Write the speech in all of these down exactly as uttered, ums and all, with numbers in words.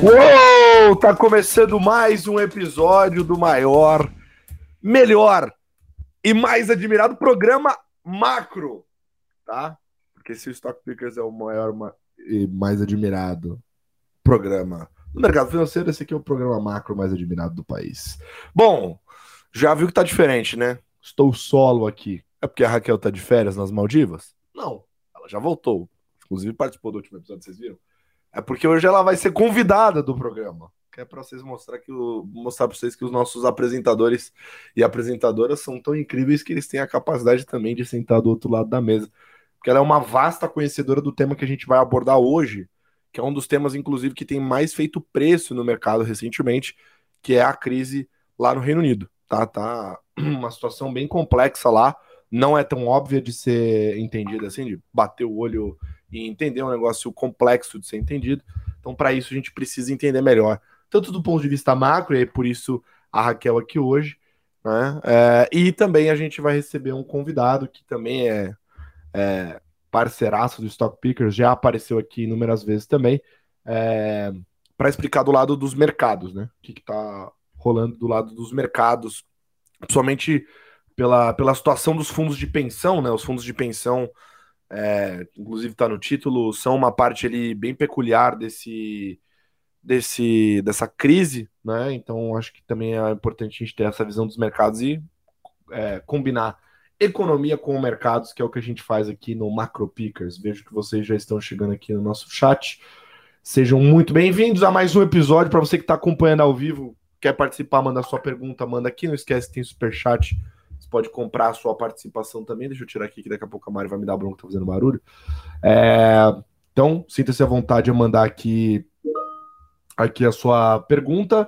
Uou! Tá começando mais um episódio do maior, melhor e mais admirado programa macro, tá? Porque se o Stock Pickers é o maior e mais admirado programa no mercado financeiro, esse aqui é o programa macro mais admirado do país. Bom, já viu que tá diferente, né? Estou solo aqui. É porque a Raquel tá de férias nas Maldivas? Não, ela já voltou. Inclusive participou do último episódio, vocês viram? É porque hoje ela vai ser convidada do programa. Que é para vocês mostrar que o, mostrar para vocês que os nossos apresentadores e apresentadoras são tão incríveis que eles têm a capacidade também de sentar do outro lado da mesa. Porque ela é uma vasta conhecedora do tema que a gente vai abordar hoje, que é um dos temas, inclusive, que tem mais feito preço no mercado recentemente, que é a crise lá no Reino Unido. Tá, tá uma situação bem complexa lá, não é tão óbvia de ser entendida assim, de bater o olho e entender, é um negócio complexo de ser entendido. Então, para isso, a gente precisa entender melhor, tanto do ponto de vista macro, e é por isso a Raquel aqui hoje, né? É, e também a gente vai receber um convidado que também é, é parceiraço do Stock Pickers, já apareceu aqui inúmeras vezes também, é, para explicar do lado dos mercados, né? O que está rolando do lado dos mercados, principalmente pela, pela situação dos fundos de pensão, né? Os fundos de pensão, é, inclusive está no título, são uma parte ali bem peculiar desse, desse, dessa crise, né? Então acho que também é importante a gente ter essa visão dos mercados e é, combinar economia com mercados, que é o que a gente faz aqui no Macro Pickers. Vejo que vocês já estão chegando aqui no nosso chat. Sejam muito bem-vindos a mais um episódio. Para você que está acompanhando ao vivo, quer participar, manda sua pergunta, manda aqui. Não esquece que tem superchat. Você pode comprar a sua participação também. Deixa eu tirar aqui, que daqui a pouco a Mari vai me dar bronca, tá fazendo barulho. É, então, sinta-se à vontade de mandar aqui, aqui a sua pergunta,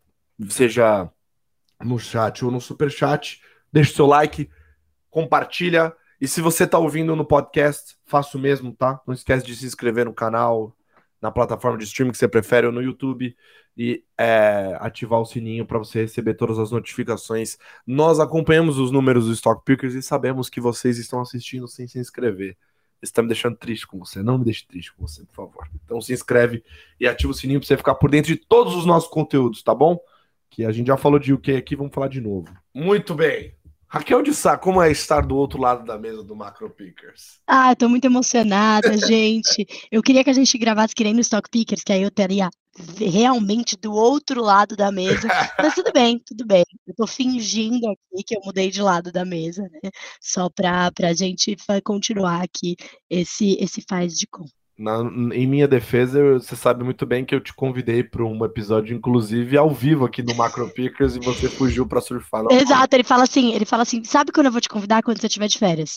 seja no chat ou no superchat. Deixa o seu like, compartilha. E se você está ouvindo no podcast, faça o mesmo, tá? Não esquece de se inscrever no canal, na plataforma de streaming que você prefere, ou no YouTube, e é, ativar o sininho para você receber todas as notificações. Nós acompanhamos os números do Stock Pickers e sabemos que vocês estão assistindo sem se inscrever. Isso está me deixando triste com você. Não me deixe triste com você, por favor. Então se inscreve e ativa o sininho para você ficar por dentro de todos os nossos conteúdos, tá bom? Que a gente já falou de U K aqui, vamos falar de novo. Muito bem. Raquel de Sá, como é estar do outro lado da mesa do Macro Pickers? Ah, eu tô muito emocionada, gente. Eu queria que a gente gravasse que nem no Stock Pickers, que aí eu teria realmente do outro lado da mesa. Mas tudo bem, tudo bem. Eu tô fingindo aqui que eu mudei de lado da mesa, né? Só pra, pra gente continuar aqui esse, esse faz de conta. Na, em minha defesa, você sabe muito bem que eu te convidei para um episódio, inclusive, ao vivo aqui no Macro Pickers, e você fugiu para surfar. Não. Exato, ele fala assim, ele fala assim, sabe quando eu vou te convidar? Quando você estiver de férias.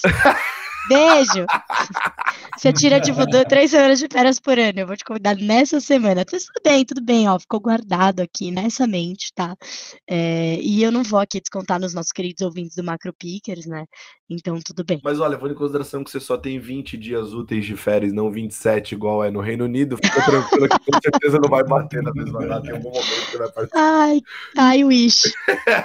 Beijo! Você tira, tipo, dois, três semanas de férias por ano. Eu vou te convidar nessa semana. Tudo bem, tudo bem, ó. Ficou guardado aqui nessa mente, tá? É, e eu não vou aqui descontar nos nossos queridos ouvintes do Macro Pickers, né? Então, tudo bem. Mas olha, levando em consideração que você só tem vinte dias úteis de férias, não vinte e sete, igual é no Reino Unido, fica tranquilo que com certeza não vai bater na mesma data. Em algum momento você vai participar. Ai, ai, wish.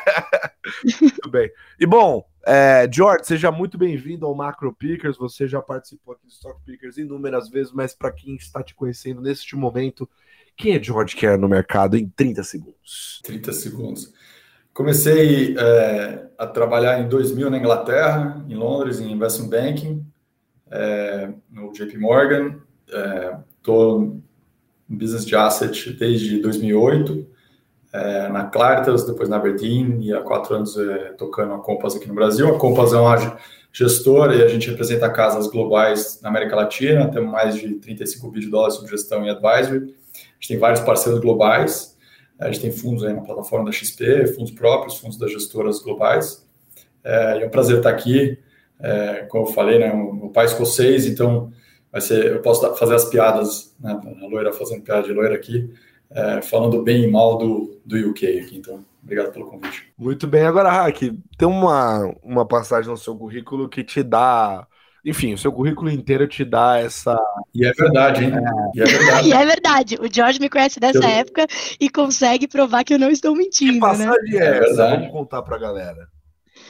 Muito bem. E bom, é, George, seja muito bem-vindo ao Macro Pickers. Você já participou aqui do Stock Pickers inúmeras vezes, mas para quem está te conhecendo neste momento, quem é George Kerr no mercado em trinta segundos? trinta segundos. Comecei é, a trabalhar em dois mil na Inglaterra, em Londres, em Investment Banking, é, no J P Morgan. Estou é, em Business de Asset desde dois mil e oito. É, na Claritas, depois na Aberdeen, e há quatro anos é, tocando a Compass aqui no Brasil. A Compass é uma gestora e a gente representa casas globais na América Latina, temos mais de trinta e cinco bilhões de dólares sobre gestão e advisory. A gente tem vários parceiros globais, a gente tem fundos aí na plataforma da X P, fundos próprios, fundos das gestoras globais. É, é um prazer estar aqui, é, como eu falei, né, o pai escocês, então vai ser, eu posso fazer as piadas, né, a loira fazendo piada de loira aqui, É, falando bem e mal do, do U K aqui, então obrigado pelo convite. Muito bem, agora, Hack, tem uma, uma passagem no seu currículo que te dá, enfim, o seu currículo inteiro te dá essa... E é verdade, hein? É. E é verdade. E é verdade, o George me conhece dessa eu... época e consegue provar que eu não estou mentindo, que passagem né? é essa? É Vamos contar pra galera.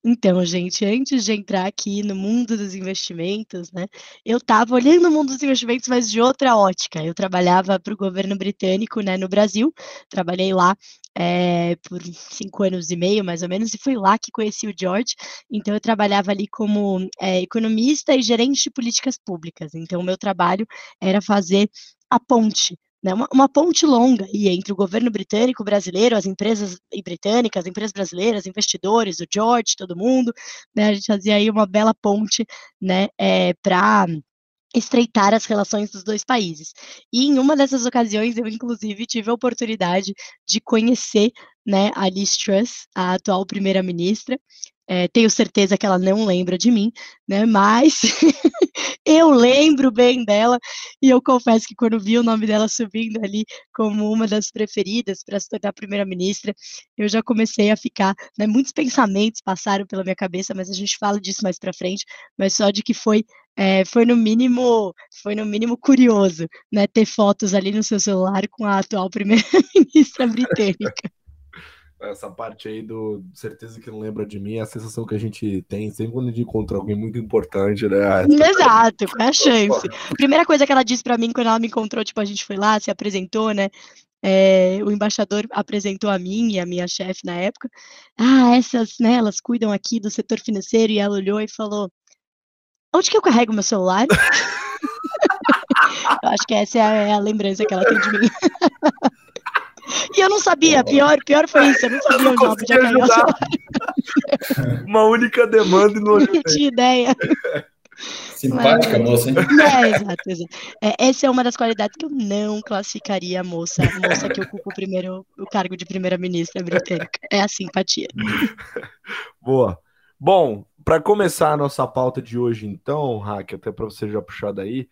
Então, gente, antes de entrar aqui no mundo dos investimentos, né, eu estava olhando o mundo dos investimentos, mas de outra ótica. Eu trabalhava para o governo britânico, né, no Brasil, trabalhei lá, eh, por cinco anos e meio, mais ou menos, e foi lá que conheci o George. Então eu trabalhava ali como, eh, economista e gerente de políticas públicas. Então o meu trabalho era fazer a ponte, né, uma uma ponte longa aí entre o governo britânico, brasileiro, as empresas britânicas, as empresas brasileiras, investidores, o George, todo mundo, né, a gente fazia aí uma bela ponte, né, eh, pra estreitar as relações dos dois países. E em uma dessas ocasiões eu inclusive tive a oportunidade de conhecer, né, a Liz Truss, a atual primeira-ministra. Eh, tenho certeza que ela não lembra de mim, né, mas eu lembro bem dela, e eu confesso que quando vi o nome dela subindo ali como uma das preferidas para se tornar primeira-ministra, eu já comecei a ficar, né, muitos pensamentos passaram pela minha cabeça, mas a gente fala disso mais para frente, mas só de que foi, eh, foi no mínimo foi no mínimo curioso, né, ter fotos ali no seu celular com a atual primeira-ministra britânica. Essa parte aí do certeza que não lembra de mim é a sensação que a gente tem sempre quando a gente encontra alguém muito importante, né? Exato, qual é a chance? Primeira coisa que ela disse pra mim quando ela me encontrou, tipo, a gente foi lá, se apresentou, né, eh, o embaixador apresentou a mim e a minha chefe na época: "Ah, essas, né, elas cuidam aqui do setor financeiro", e ela olhou e falou: "Onde que eu carrego meu celular?" Eu acho que essa é a é a lembrança que ela tem de mim. E eu não sabia, pior pior foi isso, eu não sabia Eu não onde ela podia conseguia carregar o ajudar. celular. Uma única demanda e não Não ajudei. tinha ideia. Simpática Mas moça, hein? é, exato, exato. É, essa é uma das qualidades que eu não classificaria a moça a moça que ocupa o primeiro o cargo de primeira-ministra britânica, é a simpatia. Boa. Bom, para começar a nossa pauta de hoje então, Raque, até para você já puxar daí,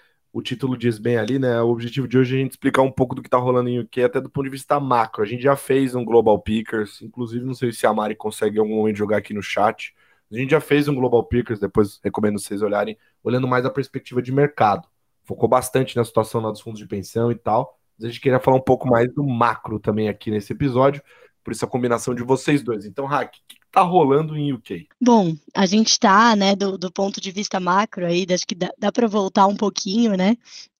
o título diz bem ali, né? O objetivo de hoje é a gente explicar um pouco do que tá rolando em U K, até do ponto de vista macro. A gente já fez um Global Pickers, inclusive não sei se a Mari consegue em algum momento jogar aqui no chat. A gente já fez um Global Pickers, depois recomendo vocês olharem, olhando mais a perspectiva de mercado. Focou bastante na situação lá dos fundos de pensão e tal. Mas a gente queria falar um pouco mais do macro também aqui nesse episódio, por isso a combinação de vocês dois. Então, Raque, o que tá rolando em U K? Bom, a gente tá, né, do do ponto de vista macro aí, acho que dá dá para voltar um pouquinho, né,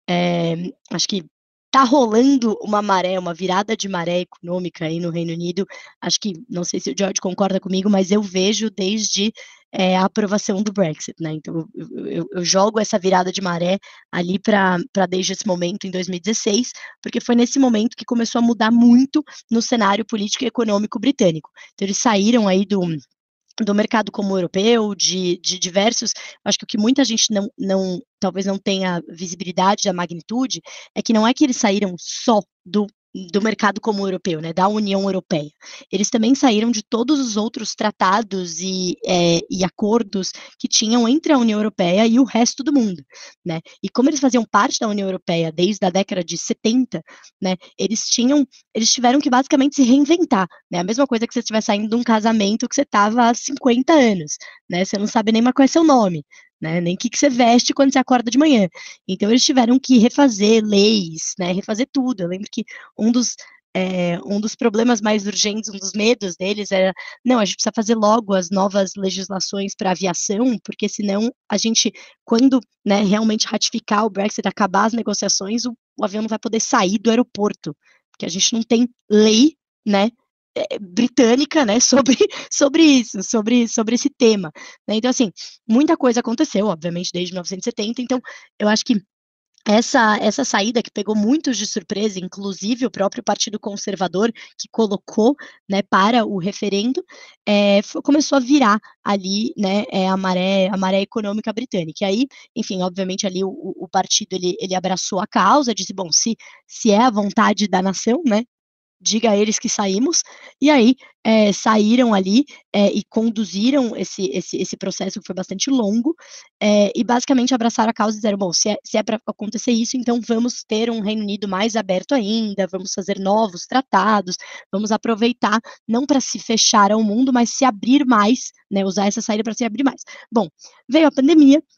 eh, acho que tá rolando uma maré, uma virada de maré econômica aí no Reino Unido, acho que não sei se o George concorda comigo, mas eu vejo desde, eh, a aprovação do Brexit, né, então eu eu eu jogo essa virada de maré ali pra pra desde esse momento em dois mil e dezesseis, porque foi nesse momento que começou a mudar muito no cenário político e econômico britânico. Então eles saíram aí do do mercado comum europeu, de de diversos acho que o que muita gente não não talvez não tenha visibilidade da magnitude, é que não é que eles saíram só do do mercado comum europeu, né, da União Europeia. Eles também saíram de todos os outros tratados e, eh, e acordos que tinham entre a União Europeia e o resto do mundo, né. E como eles faziam parte da União Europeia desde a década de setenta, né, eles tinham eles tiveram que basicamente se reinventar, né, a mesma coisa que você estiver saindo de um casamento que você estava há cinquenta anos, né, você não sabe nem mais qual é seu nome, né, nem que que você veste quando você acorda de manhã. Então eles tiveram que refazer leis, né, refazer tudo. Eu lembro que um dos, eh, um dos problemas mais urgentes, um dos medos deles era: "Não, a gente precisa fazer logo as novas legislações pra aviação, porque senão a gente quando, né, realmente ratificar o Brexit, acabar as negociações, o o avião não vai poder sair do aeroporto, porque a gente não tem lei, né, eh, britânica, né, sobre sobre isso, sobre sobre esse tema", né. Então assim, muita coisa aconteceu, obviamente, desde mil novecentos e setenta, então eu acho que essa essa saída que pegou muitos de surpresa, inclusive o próprio Partido Conservador, que colocou, né, para o referendo, eh, fo começou a virar ali, né, eh, a maré a maré econômica britânica. E aí, enfim, obviamente ali o o o partido ele ele abraçou a causa, disse: "Bom, se se é a vontade da nação, né, diga a eles que saímos", e aí, eh, saíram ali, eh, e conduziram esse esse esse processo que foi bastante longo, eh, e basicamente abraçaram a causa e disseram: "Bom, se é se é pra acontecer isso, então vamos ter um Reino Unido mais aberto ainda, vamos fazer novos tratados, vamos aproveitar, não pra se fechar ao mundo, mas se abrir mais, né, usar essa saída pra se abrir mais". Bom, veio a pandemia,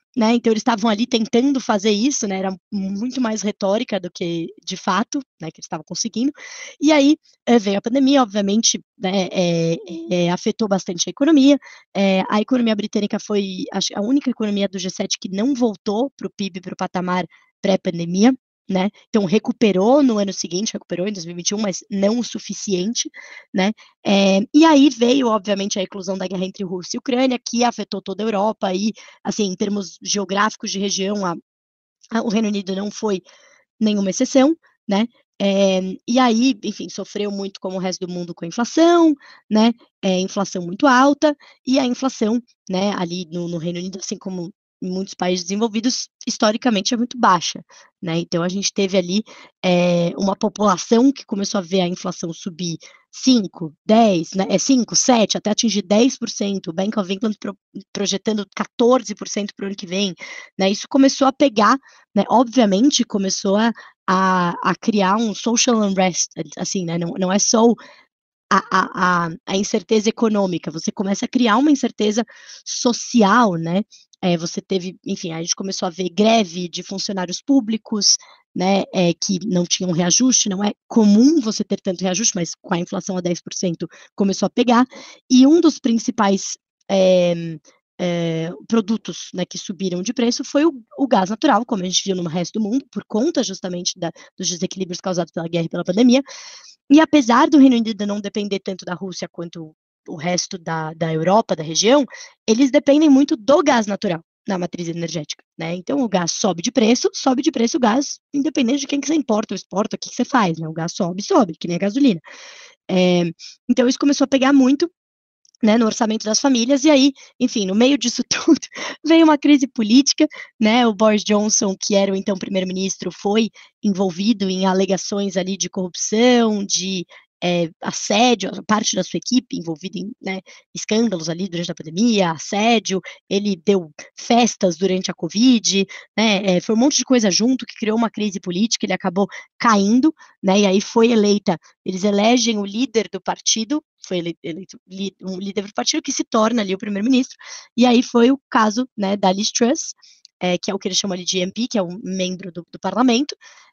né? Então eles estavam ali tentando fazer isso, né? Era muito mais retórica do que de fato, né? Que eles estavam conseguindo. E aí é, veio a pandemia, obviamente, né? É, é, afetou bastante a economia. É, a economia britânica foi acho, a única economia do G sete que não voltou para o P I B, para o patamar pré-pandemia. Né? Então recuperou no ano seguinte, recuperou em dois mil e vinte e um, mas não o suficiente, né? É, e aí veio, obviamente, a eclosão da guerra entre Rússia e Ucrânia, que afetou toda a Europa e, assim, em termos geográficos de região, a, a, o Reino Unido não foi nenhuma exceção, né? É, e aí, enfim, sofreu muito como o resto do mundo com a inflação, né? É, inflação muito alta, e a inflação, né, ali no, no Reino Unido, assim como em muitos países desenvolvidos, historicamente é muito baixa, né? Então a gente teve ali é, uma população que começou a ver a inflação subir cinco, dez, né? É cinco, sete, até atingir dez por cento, o Bank of England pro, projetando quatorze por cento para o ano que vem, né? Isso começou a pegar, né? Obviamente começou a, a, a criar um social unrest, assim, né? Não, não é só o, A, a, a incerteza econômica, você começa a criar uma incerteza social, né? É, você teve, enfim, a gente começou a ver greve de funcionários públicos, né? É, que não tinham reajuste, não é comum você ter tanto reajuste, mas com a inflação a dez por cento começou a pegar, e um dos principais é, é, produtos, né, que subiram de preço foi o, o gás natural, como a gente viu no resto do mundo, por conta justamente da, dos desequilíbrios causados pela guerra e pela pandemia. E apesar do Reino Unido não depender tanto da Rússia quanto o resto da, da Europa, da região, eles dependem muito do gás natural na matriz energética, né? Então o gás sobe de preço, sobe de preço o gás, independente de quem que você importa ou exporta, o que, que você faz, né? O gás sobe, sobe, que nem a gasolina. É, então isso começou a pegar muito, né, no orçamento das famílias, e aí, enfim, no meio disso tudo, veio uma crise política, né, o Boris Johnson, que era o então primeiro-ministro, foi envolvido em alegações ali de corrupção, de é, assédio, parte da sua equipe envolvida em, né, escândalos ali durante a pandemia, assédio, ele deu festas durante a Covid, né, é, foi um monte de coisa junto que criou uma crise política, ele acabou caindo, né, e aí foi eleita, eles elegem o líder do partido, foi eleito, eleito um líder do partido que se torna ali o primeiro-ministro, e aí foi o caso, né, da Liz Truss, é, que é o que eles chamam ali de M P, que é um membro do, do parlamento,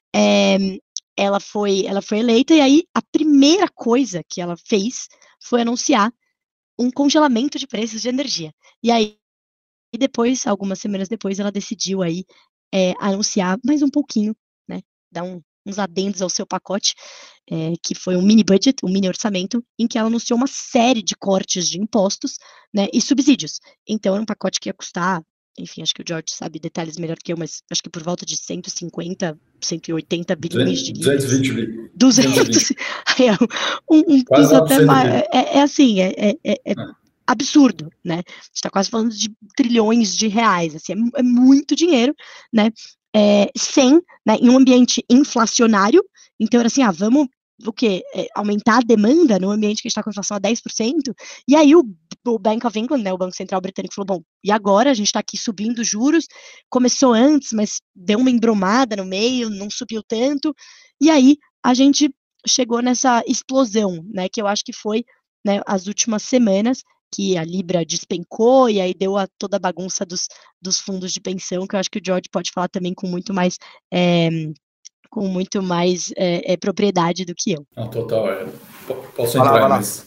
é, ela foi, ela foi eleita, e aí a primeira coisa que ela fez foi anunciar um congelamento de preços de energia, e aí e depois, algumas semanas depois, ela decidiu aí é, anunciar mais um pouquinho, né, dar um, uns adendos ao seu pacote, é, que foi um mini budget, um mini orçamento, em que ela anunciou uma série de cortes de impostos, né, e subsídios. Então, era um pacote que ia custar, enfim, acho que o George sabe detalhes melhor que eu, mas acho que por volta de cento e cinquenta, cento e oitenta bilhões de libras. duzentos e vinte bi. duzentos, é, um, um Quase piso até mais, nove por cento é, é assim, é, é, é, é absurdo, né? A gente está quase falando de trilhões de reais, assim, é, é muito dinheiro, né? É, sem, né, em um ambiente inflacionário, então era assim, ah, vamos, o quê? É, aumentar a demanda no ambiente que a gente está com inflação a dez por cento, e aí o, o Bank of England, né, o Banco Central Britânico, falou, bom, e agora a gente está aqui subindo juros, começou antes, mas deu uma embromada no meio, não subiu tanto, e aí a gente chegou nessa explosão, né, que eu acho que foi, né, as últimas semanas, que a Libra despencou e aí deu a toda a bagunça dos, dos fundos de pensão, que eu acho que o George pode falar também com muito mais é, com muito mais é, é, propriedade do que eu. Não, total, é. Posso entrar, lá, mas...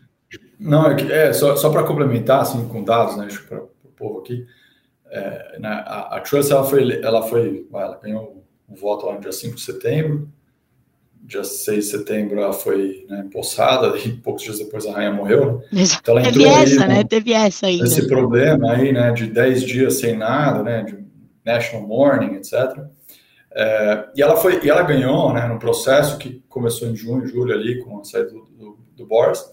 Não, é, que, é só, só para complementar, assim, com dados, né, para o povo aqui, é, né, a, a Truss, ela foi, ela foi, ela ganhou o voto lá no dia cinco de setembro, dia seis de setembro ela foi, né, empossada, e poucos dias depois a rainha morreu. Então ela entrou Teve essa, né? No, Teve essa ainda. Esse problema aí, né, de dez dias sem nada, né, de national mourning, etcétera. É, e ela foi, e ela ganhou, né, no processo que começou em junho, julho ali, com a saída do, do, do Boris,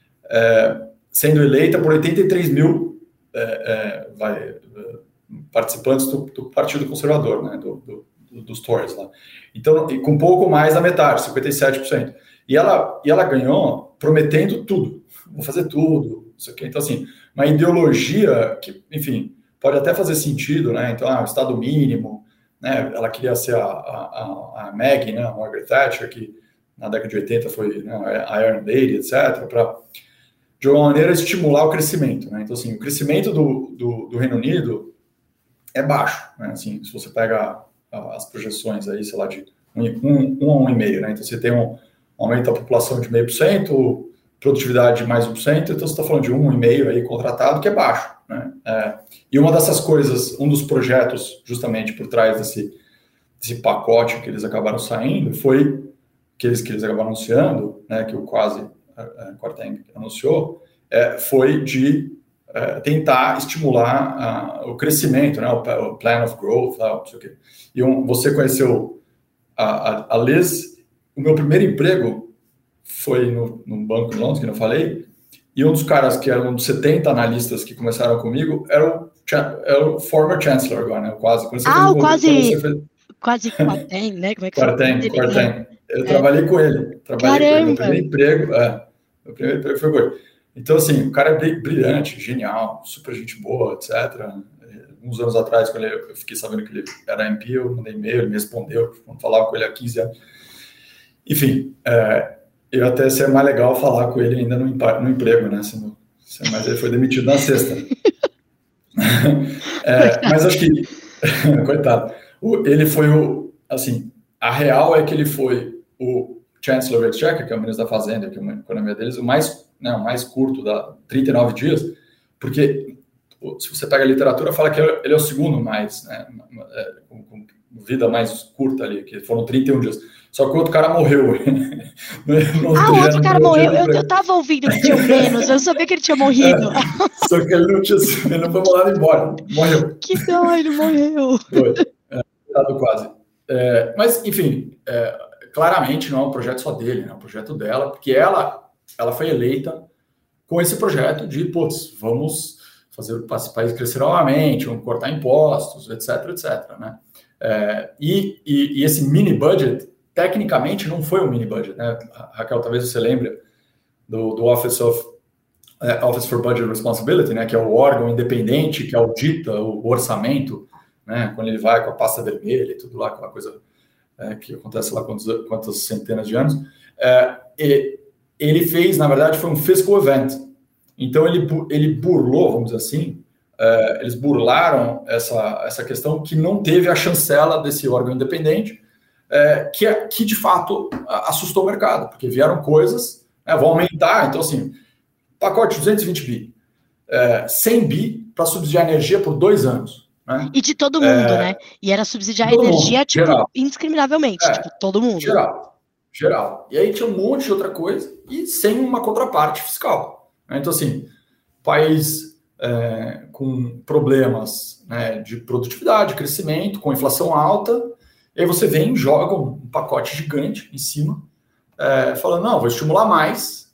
é, sendo eleita por oitenta e três mil é, é, vai, participantes do, do Partido Conservador, né, do, do dos Tories lá. Então, com um pouco mais da metade, cinquenta e sete por cento. E ela, e ela ganhou prometendo tudo. Vou fazer tudo, isso aqui. Então, assim, uma ideologia que, enfim, pode até fazer sentido, né? Então, ah, o Estado mínimo, né? Ela queria ser a, a, a Maggie, né? A Margaret Thatcher, que na década de oitenta foi, né, a Iron Lady, etcétera, para, de alguma maneira, estimular o crescimento, né? Então, assim, o crescimento do, do, do Reino Unido é baixo, né? Assim, se você pega as projeções aí, sei lá, de um, um, um a um e meio, né? Então você tem um aumento da população de meio por cento, produtividade de mais um por cento, então você está falando de um e meio aí contratado, que é baixo, né? É, e uma dessas coisas, um dos projetos justamente por trás desse, desse pacote que eles acabaram saindo foi que eles, que eles acabaram anunciando, né? Que o quase a Quarteng anunciou, é, foi de é, tentar estimular a, o crescimento, né? O, o plan of growth, lá, não sei o quê. E um, você conheceu a, a, a Liz. O meu primeiro emprego foi no, no banco em Londres, que eu falei, e um dos caras que eram setenta analistas que começaram comigo era o, era o former chancellor agora, né? O quase. Quando você ah, fez o o, quase, você fez... quase Quarteng, né? Como é que Quarteng, foi? Quarteng. Eu é. trabalhei com ele. Trabalhei Caramba. com ele. Meu primeiro emprego, é, meu primeiro emprego foi com ele. Então, assim, o cara é brilhante, genial, super gente boa, etcétera. Uns anos atrás, quando eu fiquei sabendo que ele era M P, eu mandei e-mail, ele me respondeu, quando falava com ele há quinze anos. Enfim, é, eu até seria mais legal falar com ele ainda no, no emprego, né? Se não, se, mas ele foi demitido na sexta. é, mas acho que, coitado, o, ele foi o, assim, a real é que ele foi o Chancellor of Exchequer, que é o ministro da Fazenda, que é a economia deles, o mais, né, o mais curto, da trinta e nove dias, porque se você pega a literatura, fala que ele é o segundo mais, né, com, com vida mais curta ali, que foram trinta e um dias. Só que o outro cara morreu. ah, o outro cara morreu? Eu, eu tava ouvindo que tinha menos, eu sabia que ele tinha morrido. É, só que ele não, tinha, ele não foi mandado embora, morreu. Que dó, ele morreu. Foi, é, quase. É, mas, enfim, é, claramente não é um projeto só dele, né, é um projeto dela, porque ela, ela foi eleita com esse projeto de, putz, vamos fazer o país crescer novamente, vamos cortar impostos, etc, etc, né? É, e, e, e esse mini budget, tecnicamente, não foi um mini budget, né? Raquel, talvez você lembre do, do Office of uh, Office for Budget Responsibility, né? Que é o órgão independente que audita o orçamento, né? Quando ele vai com a pasta vermelha e tudo lá, aquela coisa é, que acontece lá quantas, quantas centenas de anos. É, e, ele fez, na verdade, foi um fiscal event. Então, ele, ele burlou, vamos dizer assim, uh, eles burlaram essa, essa questão que não teve a chancela desse órgão independente, uh, que, que, de fato, assustou o mercado, porque vieram coisas, né, vão aumentar, então, assim, pacote duzentos e vinte bi, uh, cem bi para subsidiar a energia por dois anos. Né? E de todo mundo, uh, né? E era subsidiar a energia, mundo, tipo, geral. indiscriminavelmente, é, tipo, todo mundo. Geral, geral. E aí tinha um monte de outra coisa, e sem uma contraparte fiscal. Então, assim, país é, com problemas, né, de produtividade, crescimento, com inflação alta, e aí você vem e joga um pacote gigante em cima, é, falando, não, vou estimular mais.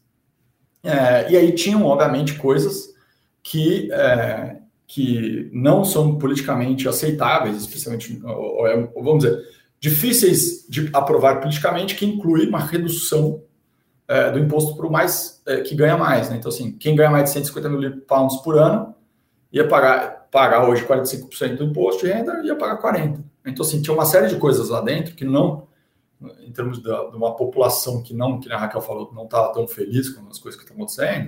É, e aí tinham, obviamente, coisas que, é, que não são politicamente aceitáveis, especialmente, ou, ou, vamos dizer, difíceis de aprovar politicamente, que inclui uma redução É, do imposto para o mais é, que ganha mais, né? Então, assim, quem ganha mais de cento e cinquenta mil pounds por ano ia pagar, pagar hoje quarenta e cinco por cento do imposto de renda e ia pagar quarenta por cento. Então, assim, tinha uma série de coisas lá dentro que não, em termos de, de uma população que não, que a Raquel falou, não estava tão feliz com as coisas que estão acontecendo,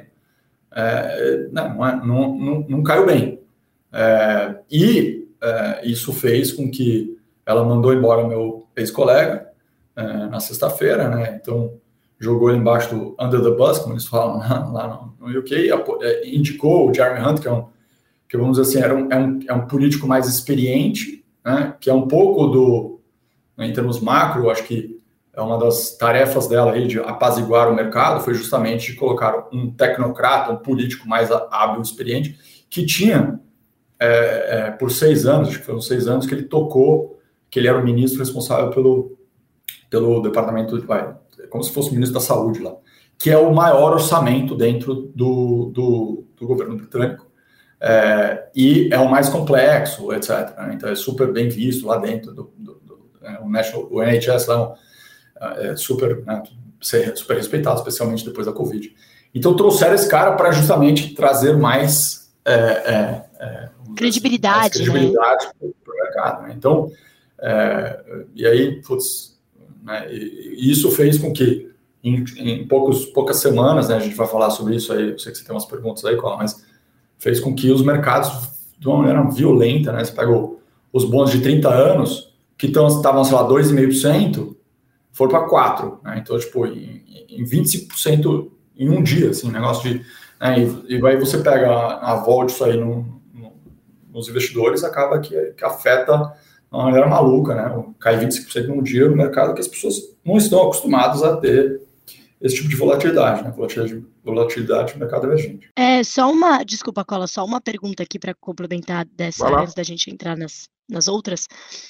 é, não, é, não, não, não caiu bem. É, e é, isso fez com que ela mandou embora o meu ex-colega é, na sexta-feira, né? Então, jogou ele embaixo do under the bus, como eles falam lá, lá no, no U K, e indicou o Jeremy Hunt, que é um, que vamos dizer assim, era um, é, um, é um político mais experiente, né, que é um pouco do, em termos macro, acho que é uma das tarefas dela aí de apaziguar o mercado, foi justamente de colocar um tecnocrata, um político mais hábil, experiente, que tinha, é, é, por seis anos, acho que foram seis anos, que ele tocou, que ele era o ministro responsável pelo, pelo departamento de... Vai, como se fosse o ministro da Saúde lá, que é o maior orçamento dentro do, do, do governo britânico, é, e é o mais complexo, etcétera. Né? Então é super bem visto lá dentro do, do, do é, o, National, o N H S lá é super, né, super respeitado, especialmente depois da Covid. Então trouxeram esse cara para justamente trazer mais é, é, é, credibilidade, mais credibilidade, né, para o mercado. Né? Então, é, e aí, putz, né, e, e isso fez com que em, em poucos, poucas semanas, né, a gente vai falar sobre isso aí, eu sei que você tem umas perguntas aí, Cola, mas fez com que os mercados, de uma maneira violenta, né, você pega o, os bônus de trinta anos, que estavam, sei lá, dois vírgula cinco por cento, foram para quatro por cento. Né? Então, tipo, em, em vinte e cinco por cento em um dia, assim, negócio de... Né? E, e aí você pega a, a volta disso aí no, no, nos investidores, acaba que, que afeta de uma maneira maluca, né? Cai vinte e cinco por cento num dia no mercado que as pessoas não estão acostumadas a ter esse tipo de volatilidade, né? Volatilidade, volatilidade no mercado emergente. É, só uma, desculpa, Cola, só uma pergunta aqui para complementar dessa, Vai lá. antes da gente entrar nas, nas outras.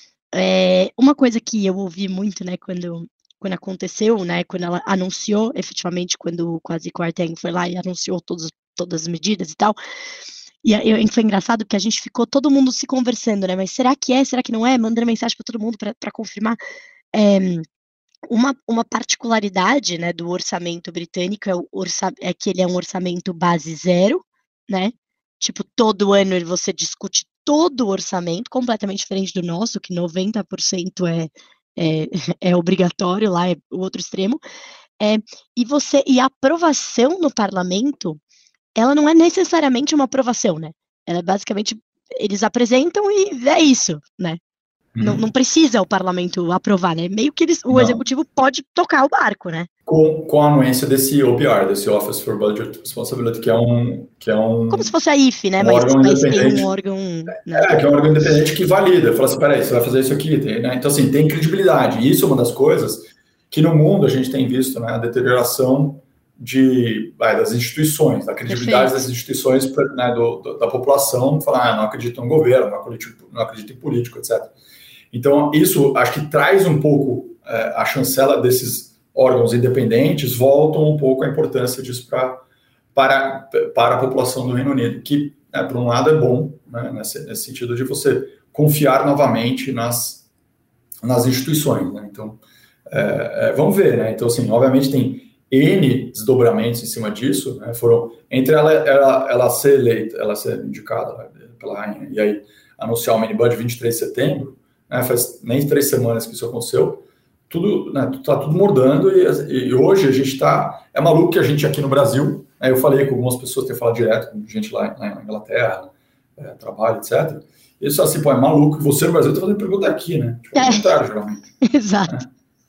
É, uma coisa que eu ouvi muito, né, quando, quando aconteceu, né, quando ela anunciou, efetivamente, quando quase Kwarteng foi lá e anunciou todos, todas as medidas e tal, e eu, foi engraçado porque a gente ficou todo mundo se conversando, né, mas será que é, será que não é? Mandando mensagem para todo mundo para confirmar. É, Uma, uma particularidade, né, do orçamento britânico é, o orça, é que ele é um orçamento base zero, né? Tipo, todo ano você discute todo o orçamento, completamente diferente do nosso, que noventa por cento é, é, é obrigatório, lá é o outro extremo. É, e você e a aprovação no parlamento, ela não é necessariamente uma aprovação, né? Ela é basicamente, eles apresentam e é isso, né? Não, não precisa o parlamento aprovar, né? Meio que eles, o Não. executivo pode tocar o barco, né? Com, com a anuência desse O B R, desse Office for Budget Responsibility, que é um... Que é um Como se fosse a I F, né? um Mas, órgão mas tem independente. um órgão... Né? É, que é um órgão independente que valida. Fala assim, peraí, você vai fazer isso aqui. Tem, né? Então, assim, tem credibilidade. E isso é uma das coisas que no mundo a gente tem visto, né? A deterioração de, vai, das instituições, da credibilidade Perfeito. das instituições, né, do, do, da população, falar, ah, não acredito no governo, não acredito, não acredito em político, etcétera. Então, isso acho que traz um pouco é, a chancela desses órgãos independentes, voltam um pouco a importância disso pra, para, para a população do Reino Unido, que, né, por um lado, é bom, né, nesse, nesse sentido de você confiar novamente nas, nas instituições. Né? Então, é, é, vamos ver. Né? Então, assim, obviamente tem N desdobramentos em cima disso, né? Foram, entre ela, ela, ela ser eleita, ela ser indicada, né, pela rainha, e aí anunciar o mini budget vinte e três de setembro, né, faz nem três semanas que isso aconteceu, tudo, né, tá tudo mordando, e, e hoje a gente está, é maluco que a gente aqui no Brasil, né, eu falei com algumas pessoas, tenho falado direto com gente lá, lá na Inglaterra, é, trabalho, etcétera, e eles falam assim, pô, é maluco, você no Brasil está fazendo pergunta aqui, né, tipo, é o contrário, geralmente. Exato.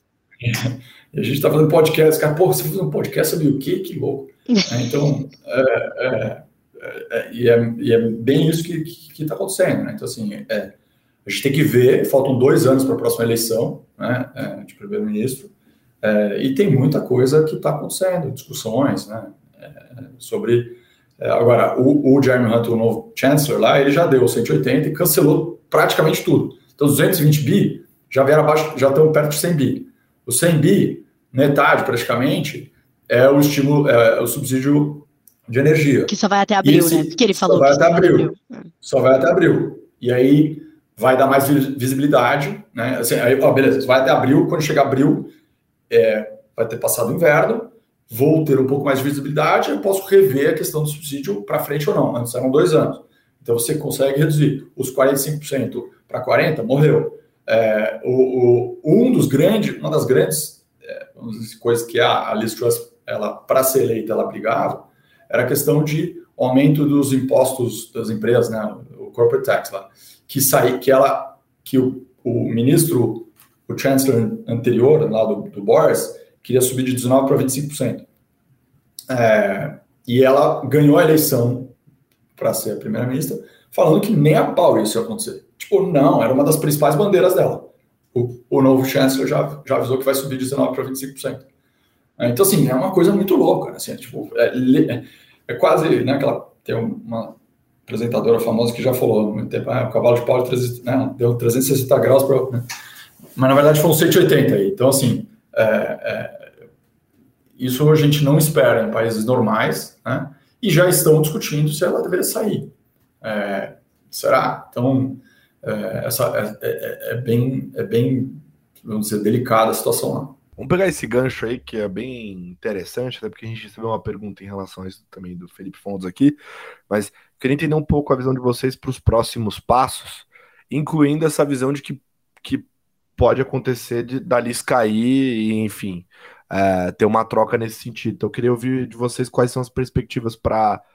Né? E a gente está fazendo podcast, cara, pô, você fazendo um podcast sobre o quê? Que louco. É, então, é, é, é, e, é, e é bem isso que está acontecendo, né? Então, assim, é, a gente tem que ver, faltam dois anos para a próxima eleição, né, é, de primeiro-ministro, é, e tem muita coisa que está acontecendo, discussões, né, é, sobre... É, agora, o, o Jeremy Hunt, o novo Chancellor lá, ele já deu cento e oitenta e cancelou praticamente tudo. Então, duzentos e vinte bi já vieram abaixo, já estão perto de cem bi. O cem bi, metade praticamente, é o estímulo, é o subsídio de energia. Que só vai até abril, esse, né? Que ele falou só vai que até só abril. abril. Só vai até abril. E aí vai dar mais visibilidade, né? Assim, aí, ó, beleza, vai até abril, quando chegar abril, é, vai ter passado o inverno, vou ter um pouco mais de visibilidade, eu posso rever a questão do subsídio para frente ou não. Antes eram dois anos. Então você consegue reduzir os quarenta e cinco por cento para quarenta por cento, morreu. É, o, o, um dos grandes, uma das grandes é, coisas que a, a Liz Truss, ela, para ser eleita, ela brigava, era a questão de aumento dos impostos das empresas, né, o corporate tax lá, que saí, que ela, que o, o ministro, o chancellor anterior, lá do, do Boris, queria subir de dezenove por cento para vinte e cinco por cento. É, e ela ganhou a eleição para ser a primeira-ministra, falando que nem a pau isso ia acontecer. Tipo, não, era uma das principais bandeiras dela. O, o novo chanceler já, já avisou que vai subir de dezenove por cento para vinte e cinco por cento. É, então, assim, é uma coisa muito louca. Assim, é, tipo, é, é, é quase, né, aquela, tem uma apresentadora famosa que já falou há muito tempo, ah, o cavalo de pau né, deu trezentos e sessenta graus, pra, né? Mas na verdade foram cento e oitenta aí. Então, assim, é, é, isso a gente não espera em países normais, né? E já estão discutindo se ela deveria sair. É, será? Então, é, essa, é, é, é, bem, é bem, vamos dizer, delicada a situação lá. Vamos pegar esse gancho aí, que é bem interessante, até porque a gente recebeu uma pergunta em relação a isso também do Felipe Fontes aqui, mas queria entender um pouco a visão de vocês para os próximos passos, incluindo essa visão de que, que pode acontecer de, da Liz cair e, enfim, é, ter uma troca nesse sentido. Então eu queria ouvir de vocês quais são as perspectivas para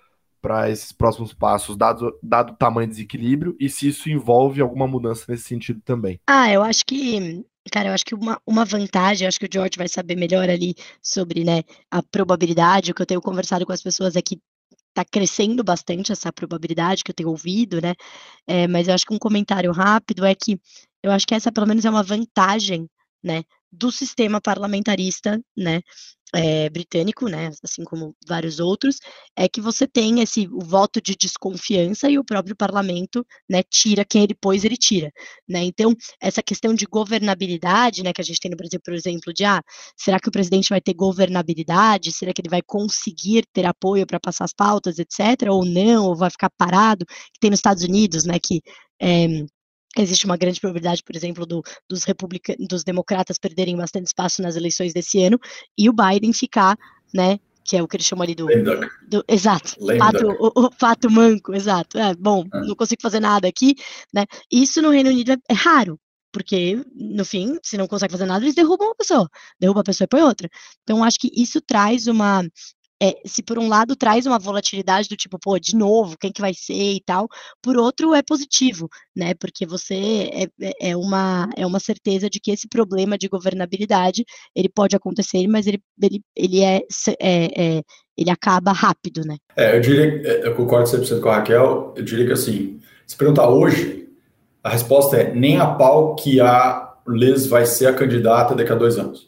para esses próximos passos, dado, dado o tamanho de desequilíbrio, e se isso envolve alguma mudança nesse sentido também? Ah, eu acho que, cara, eu acho que uma, uma vantagem, eu acho que o George vai saber melhor ali sobre, né, a probabilidade. O que eu tenho conversado com as pessoas é que tá crescendo bastante essa probabilidade que eu tenho ouvido, né? É, mas eu acho que um comentário rápido é que eu acho que essa pelo menos é uma vantagem, né, do sistema parlamentarista, né, é, britânico, né, assim como vários outros, é que você tem esse o voto de desconfiança e o próprio parlamento, né, tira quem ele pôs, ele tira, né? Então, essa questão de governabilidade, né, que a gente tem no Brasil, por exemplo, de ah, será que o presidente vai ter governabilidade? Será que ele vai conseguir ter apoio para passar as pautas, etcétera, ou não, ou vai ficar parado? Que tem nos Estados Unidos, né, que é, existe uma grande probabilidade, por exemplo, do, dos republicanos, dos democratas perderem bastante espaço nas eleições desse ano e o Biden ficar, né, que é o que eles chamam ali do, do exato, fato, o, o fato manco, exato. É, bom, ah. não consigo fazer nada aqui, né? Isso no Reino Unido é, é raro, porque no fim, se não consegue fazer nada, eles derrubam uma pessoa, derruba a pessoa e põe outra. Então, acho que isso traz uma É, se por um lado traz uma volatilidade do tipo, pô, de novo, quem que vai ser e tal, por outro é positivo, né, porque você é, é, uma, é uma certeza de que esse problema de governabilidade, ele pode acontecer, mas ele, ele, ele, é, é, é, ele acaba rápido, né. É, eu diria, eu concordo cem por cento com a Raquel, eu diria que assim, se perguntar hoje, a resposta é nem a pau que a Liz vai ser a candidata daqui a dois anos.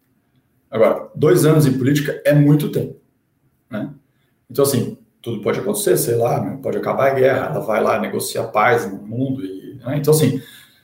Agora, dois anos em política é muito tempo. Né? Então, assim, tudo pode acontecer, sei lá, pode acabar a guerra, ela vai lá negociar paz no mundo. E, né? Então, assim,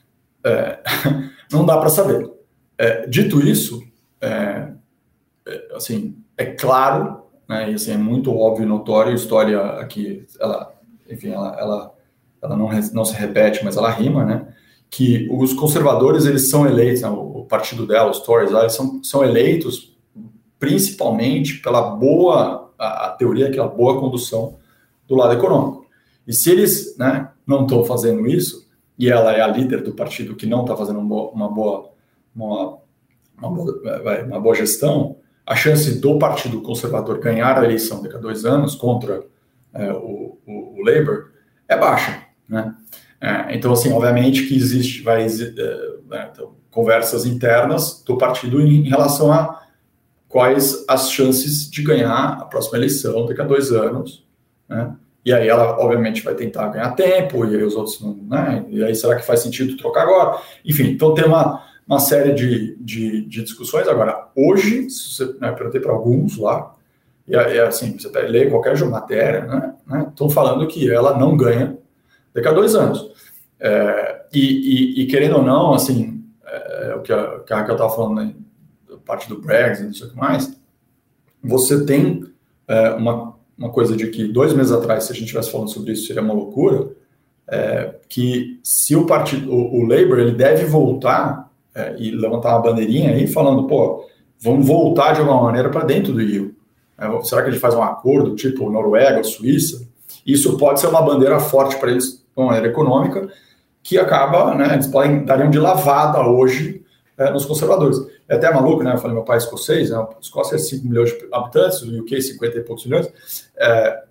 é, não dá para saber. É, dito isso, é, é, assim, é claro, né, e assim, é muito óbvio e notório, a história aqui, ela, enfim, ela, ela, ela não, não se repete, mas ela rima, né, que os conservadores, eles são eleitos, né, o partido dela, os Tories, eles são, são eleitos principalmente pela boa... A, a teoria é que é a boa condução do lado econômico. E se eles, né, não estão fazendo isso, e ela é a líder do partido que não está fazendo uma boa, uma, uma, boa, uma boa gestão, a chance do Partido Conservador ganhar a eleição daqui a dois anos contra é, o, o, o Labour é baixa. Né? É, então, assim, obviamente que existe vai, é, então, conversas internas do partido em, em relação a quais as chances de ganhar a próxima eleição daqui a dois anos, né? E aí ela, obviamente, vai tentar ganhar tempo, e aí os outros não, né? E aí será que faz sentido trocar agora? Enfim, então tem uma, uma série de, de, de discussões. Agora, hoje, se você, né, perguntei para alguns lá, e, e assim, você lê qualquer matéria, né? Estão né, falando que ela não ganha daqui a dois anos. É, e, e, e querendo ou não, assim, é, o que a, que a Raquel estava falando, né? Parte do Brexit, não sei o que mais, você tem é, uma, uma coisa de que dois meses atrás, se a gente estivesse falando sobre isso, seria uma loucura, é, que se o partido, o, o Labour, ele deve voltar é, e levantar uma bandeirinha aí falando, pô, vamos voltar de alguma maneira para dentro do E U. É, será que a gente faz um acordo tipo Noruega ou Suíça? Isso pode ser uma bandeira forte para eles, de uma maneira econômica, que acaba, né, eles podem dar de lavada hoje é, nos conservadores. É até maluco, né? Eu falei, meu pai é escocês, né? A Escócia é cinco milhões de habitantes, o U K cinquenta e poucos milhões. É,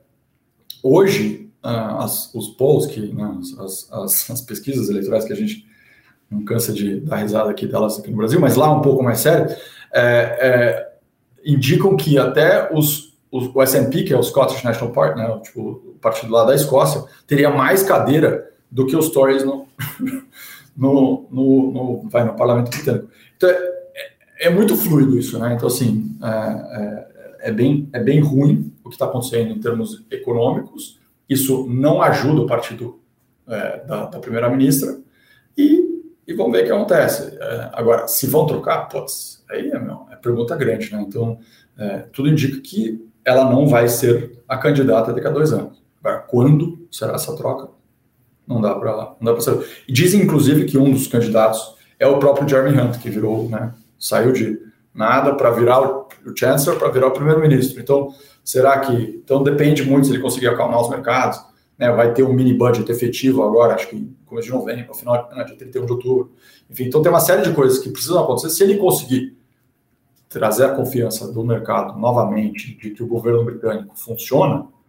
hoje, uh, as, os polls, que, né, as, as, as pesquisas eleitorais que a gente não cansa de dar risada aqui delas aqui no Brasil, mas lá um pouco mais sério, é, é, indicam que até os, os, o S N P, que é o Scottish National Party, né, tipo, o partido lá da Escócia, teria mais cadeira do que os Tories no, no, no, no, vai, no parlamento britânico. Então, é, é muito fluido isso, né? Então, assim, é, é, é, bem, é bem ruim o que está acontecendo em termos econômicos. Isso não ajuda o partido é, da, da primeira-ministra. E, e vamos ver o que acontece. É, agora, se vão trocar, putz, aí é, meu, é pergunta grande, né? Então, é, tudo indica que ela não vai ser a candidata daqui a dois anos. Agora, quando será essa troca? Não dá para saber. E dizem, inclusive, que um dos candidatos é o próprio Jeremy Hunt, que virou, né? Saiu de nada para virar o Chancellor, para virar o primeiro-ministro. Então, será que... Então, depende muito se ele conseguir acalmar os mercados. Né? Vai ter um mini budget efetivo agora, acho que no começo de novembro, no final, né, dia trinta e um de outubro. Enfim, então tem uma série de coisas que precisam acontecer. Se ele conseguir trazer a confiança do mercado novamente de que o governo britânico funciona,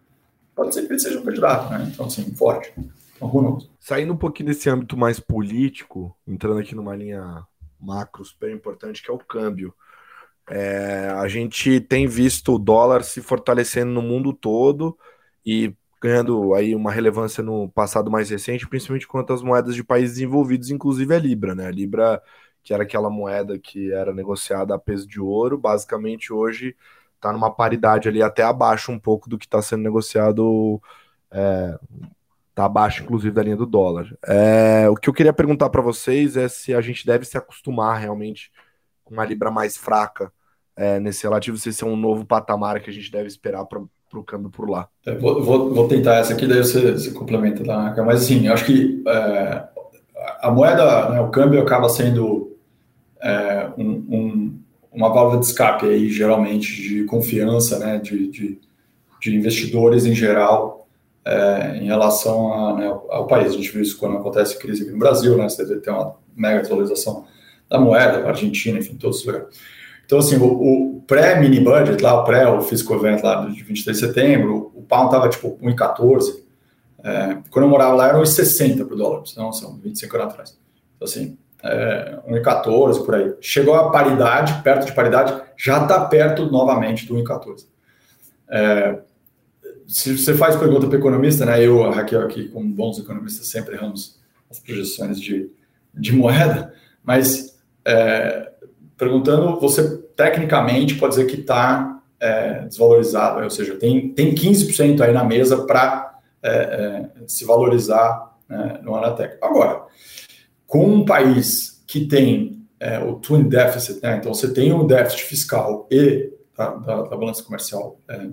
pode ser que ele seja um candidato, né? Então, assim, forte. Então, who knows? Saindo um pouquinho desse âmbito mais político, entrando aqui numa linha macro super importante, que é o câmbio. É, a gente tem visto o dólar se fortalecendo no mundo todo e ganhando aí uma relevância no passado mais recente, principalmente quanto às moedas de países desenvolvidos, inclusive a Libra, né? A Libra, que era aquela moeda que era negociada a peso de ouro, basicamente hoje está numa paridade ali até abaixo um pouco do que está sendo negociado, é, tá abaixo inclusive da linha do dólar. É, o que eu queria perguntar para vocês é se a gente deve se acostumar realmente com uma Libra mais fraca, é, nesse relativo, se esse é um novo patamar que a gente deve esperar para o câmbio por lá. É, vou, vou, vou tentar essa aqui, daí você, você complementa, tá? Mas assim, eu acho que é, a moeda, né, o câmbio acaba sendo é, um, um, uma válvula de escape aí, geralmente, de confiança, né, de, de, de investidores em geral, é, em relação a, né, ao país. A gente viu isso quando acontece crise aqui no Brasil, né, você tem uma mega desvalorização da moeda, Argentina, enfim, todos os lugares. Então, assim, o, o pré-mini budget, lá, o pré, o fiscal event lá de vinte e três de setembro, o pound estava tipo um vírgula quatorze. É, quando eu morava lá, era um vírgula sessenta para o dólar, então são vinte e cinco anos atrás. Então, assim, é, um vírgula quatorze por aí. Chegou a paridade, perto de paridade, já está perto novamente do um vírgula quatorze. É, se você faz pergunta para economista, né, eu, a Raquel aqui, como bons economistas, sempre erramos as projeções de, de moeda, mas é, perguntando, você tecnicamente pode dizer que está é, desvalorizado, ou seja, tem, tem quinze por cento aí na mesa para é, é, se valorizar, né, no Anatec. Agora, com um país que tem é, o twin deficit, né, então você tem um déficit fiscal e da, da, da balança comercial é,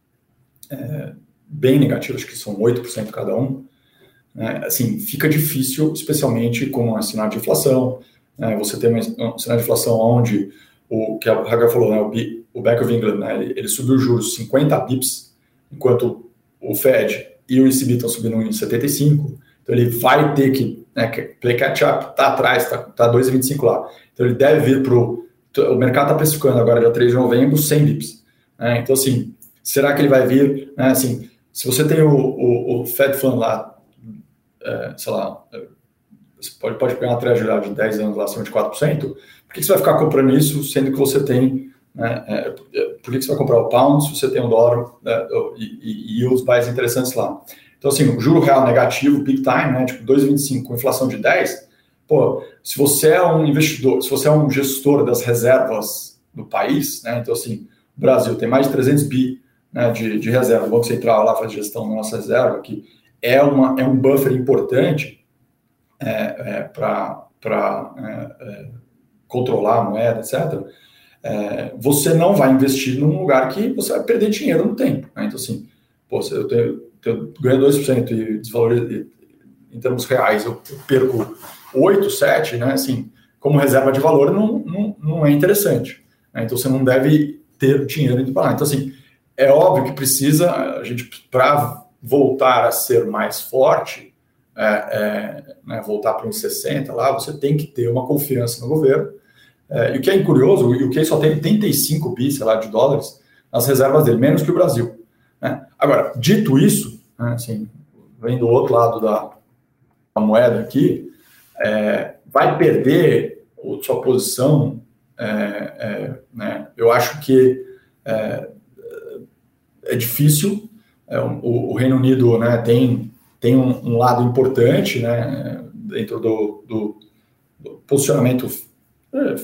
é, bem negativo, acho que são oito por cento cada um, né, assim, fica difícil, especialmente com a sinal de inflação. É, você tem um cenário de inflação onde, o que a Raga falou, né, o, B, o Bank of England, né, ele, ele subiu os juros cinquenta bips, enquanto o Fed e o E C B estão subindo em setenta e cinco, então ele vai ter que, né, play catch-up, está atrás, está tá dois vírgula vinte e cinco lá, então ele deve vir para o... O mercado está precificando agora, dia três de novembro, cem bips. Né, então, assim, será que ele vai vir, né, assim, se você tem o, o, o Fed Fund lá, é, sei lá... Você pode, pode pegar uma treasury de dez anos lá, acima de quatro por cento, por que você vai ficar comprando isso, sendo que você tem, né, é, por que você vai comprar o pound se você tem um dólar, né, e, e, e os mais interessantes lá? Então, assim, o juro real negativo, big time, né, tipo dois vírgula vinte e cinco com inflação de dez, pô, se você é um investidor, se você é um gestor das reservas do país, né, então, assim, o Brasil tem mais de trezentos bi, né, de, de reserva, o Banco Central lá faz gestão da nossa reserva, que é, uma, é um buffer importante, É, é, para é, é, controlar a moeda, etcétera, é, você não vai investir num lugar que você vai perder dinheiro no tempo. Né? Então, assim, pô, se eu, tenho, eu ganho dois por cento e desvalorizo, em termos reais, eu perco oito, sete, né? Assim, como reserva de valor, não, não, não é interessante. Né? Então, você não deve ter dinheiro indo para lá. Então, assim, é óbvio que precisa, a gente, para voltar a ser mais forte, É, é, né, voltar para uns sessenta lá, você tem que ter uma confiança no governo. É, e o que é curioso, o U K só tem oitenta e cinco bi, sei lá, de dólares nas reservas dele, menos que o Brasil. Né? Agora, dito isso, né, assim, vem do outro lado da, da moeda aqui, é, vai perder a sua posição, é, é, né, eu acho que é, é difícil. É, o, o Reino Unido, né, tem tem um, um lado importante, né, dentro do, do, do posicionamento, é,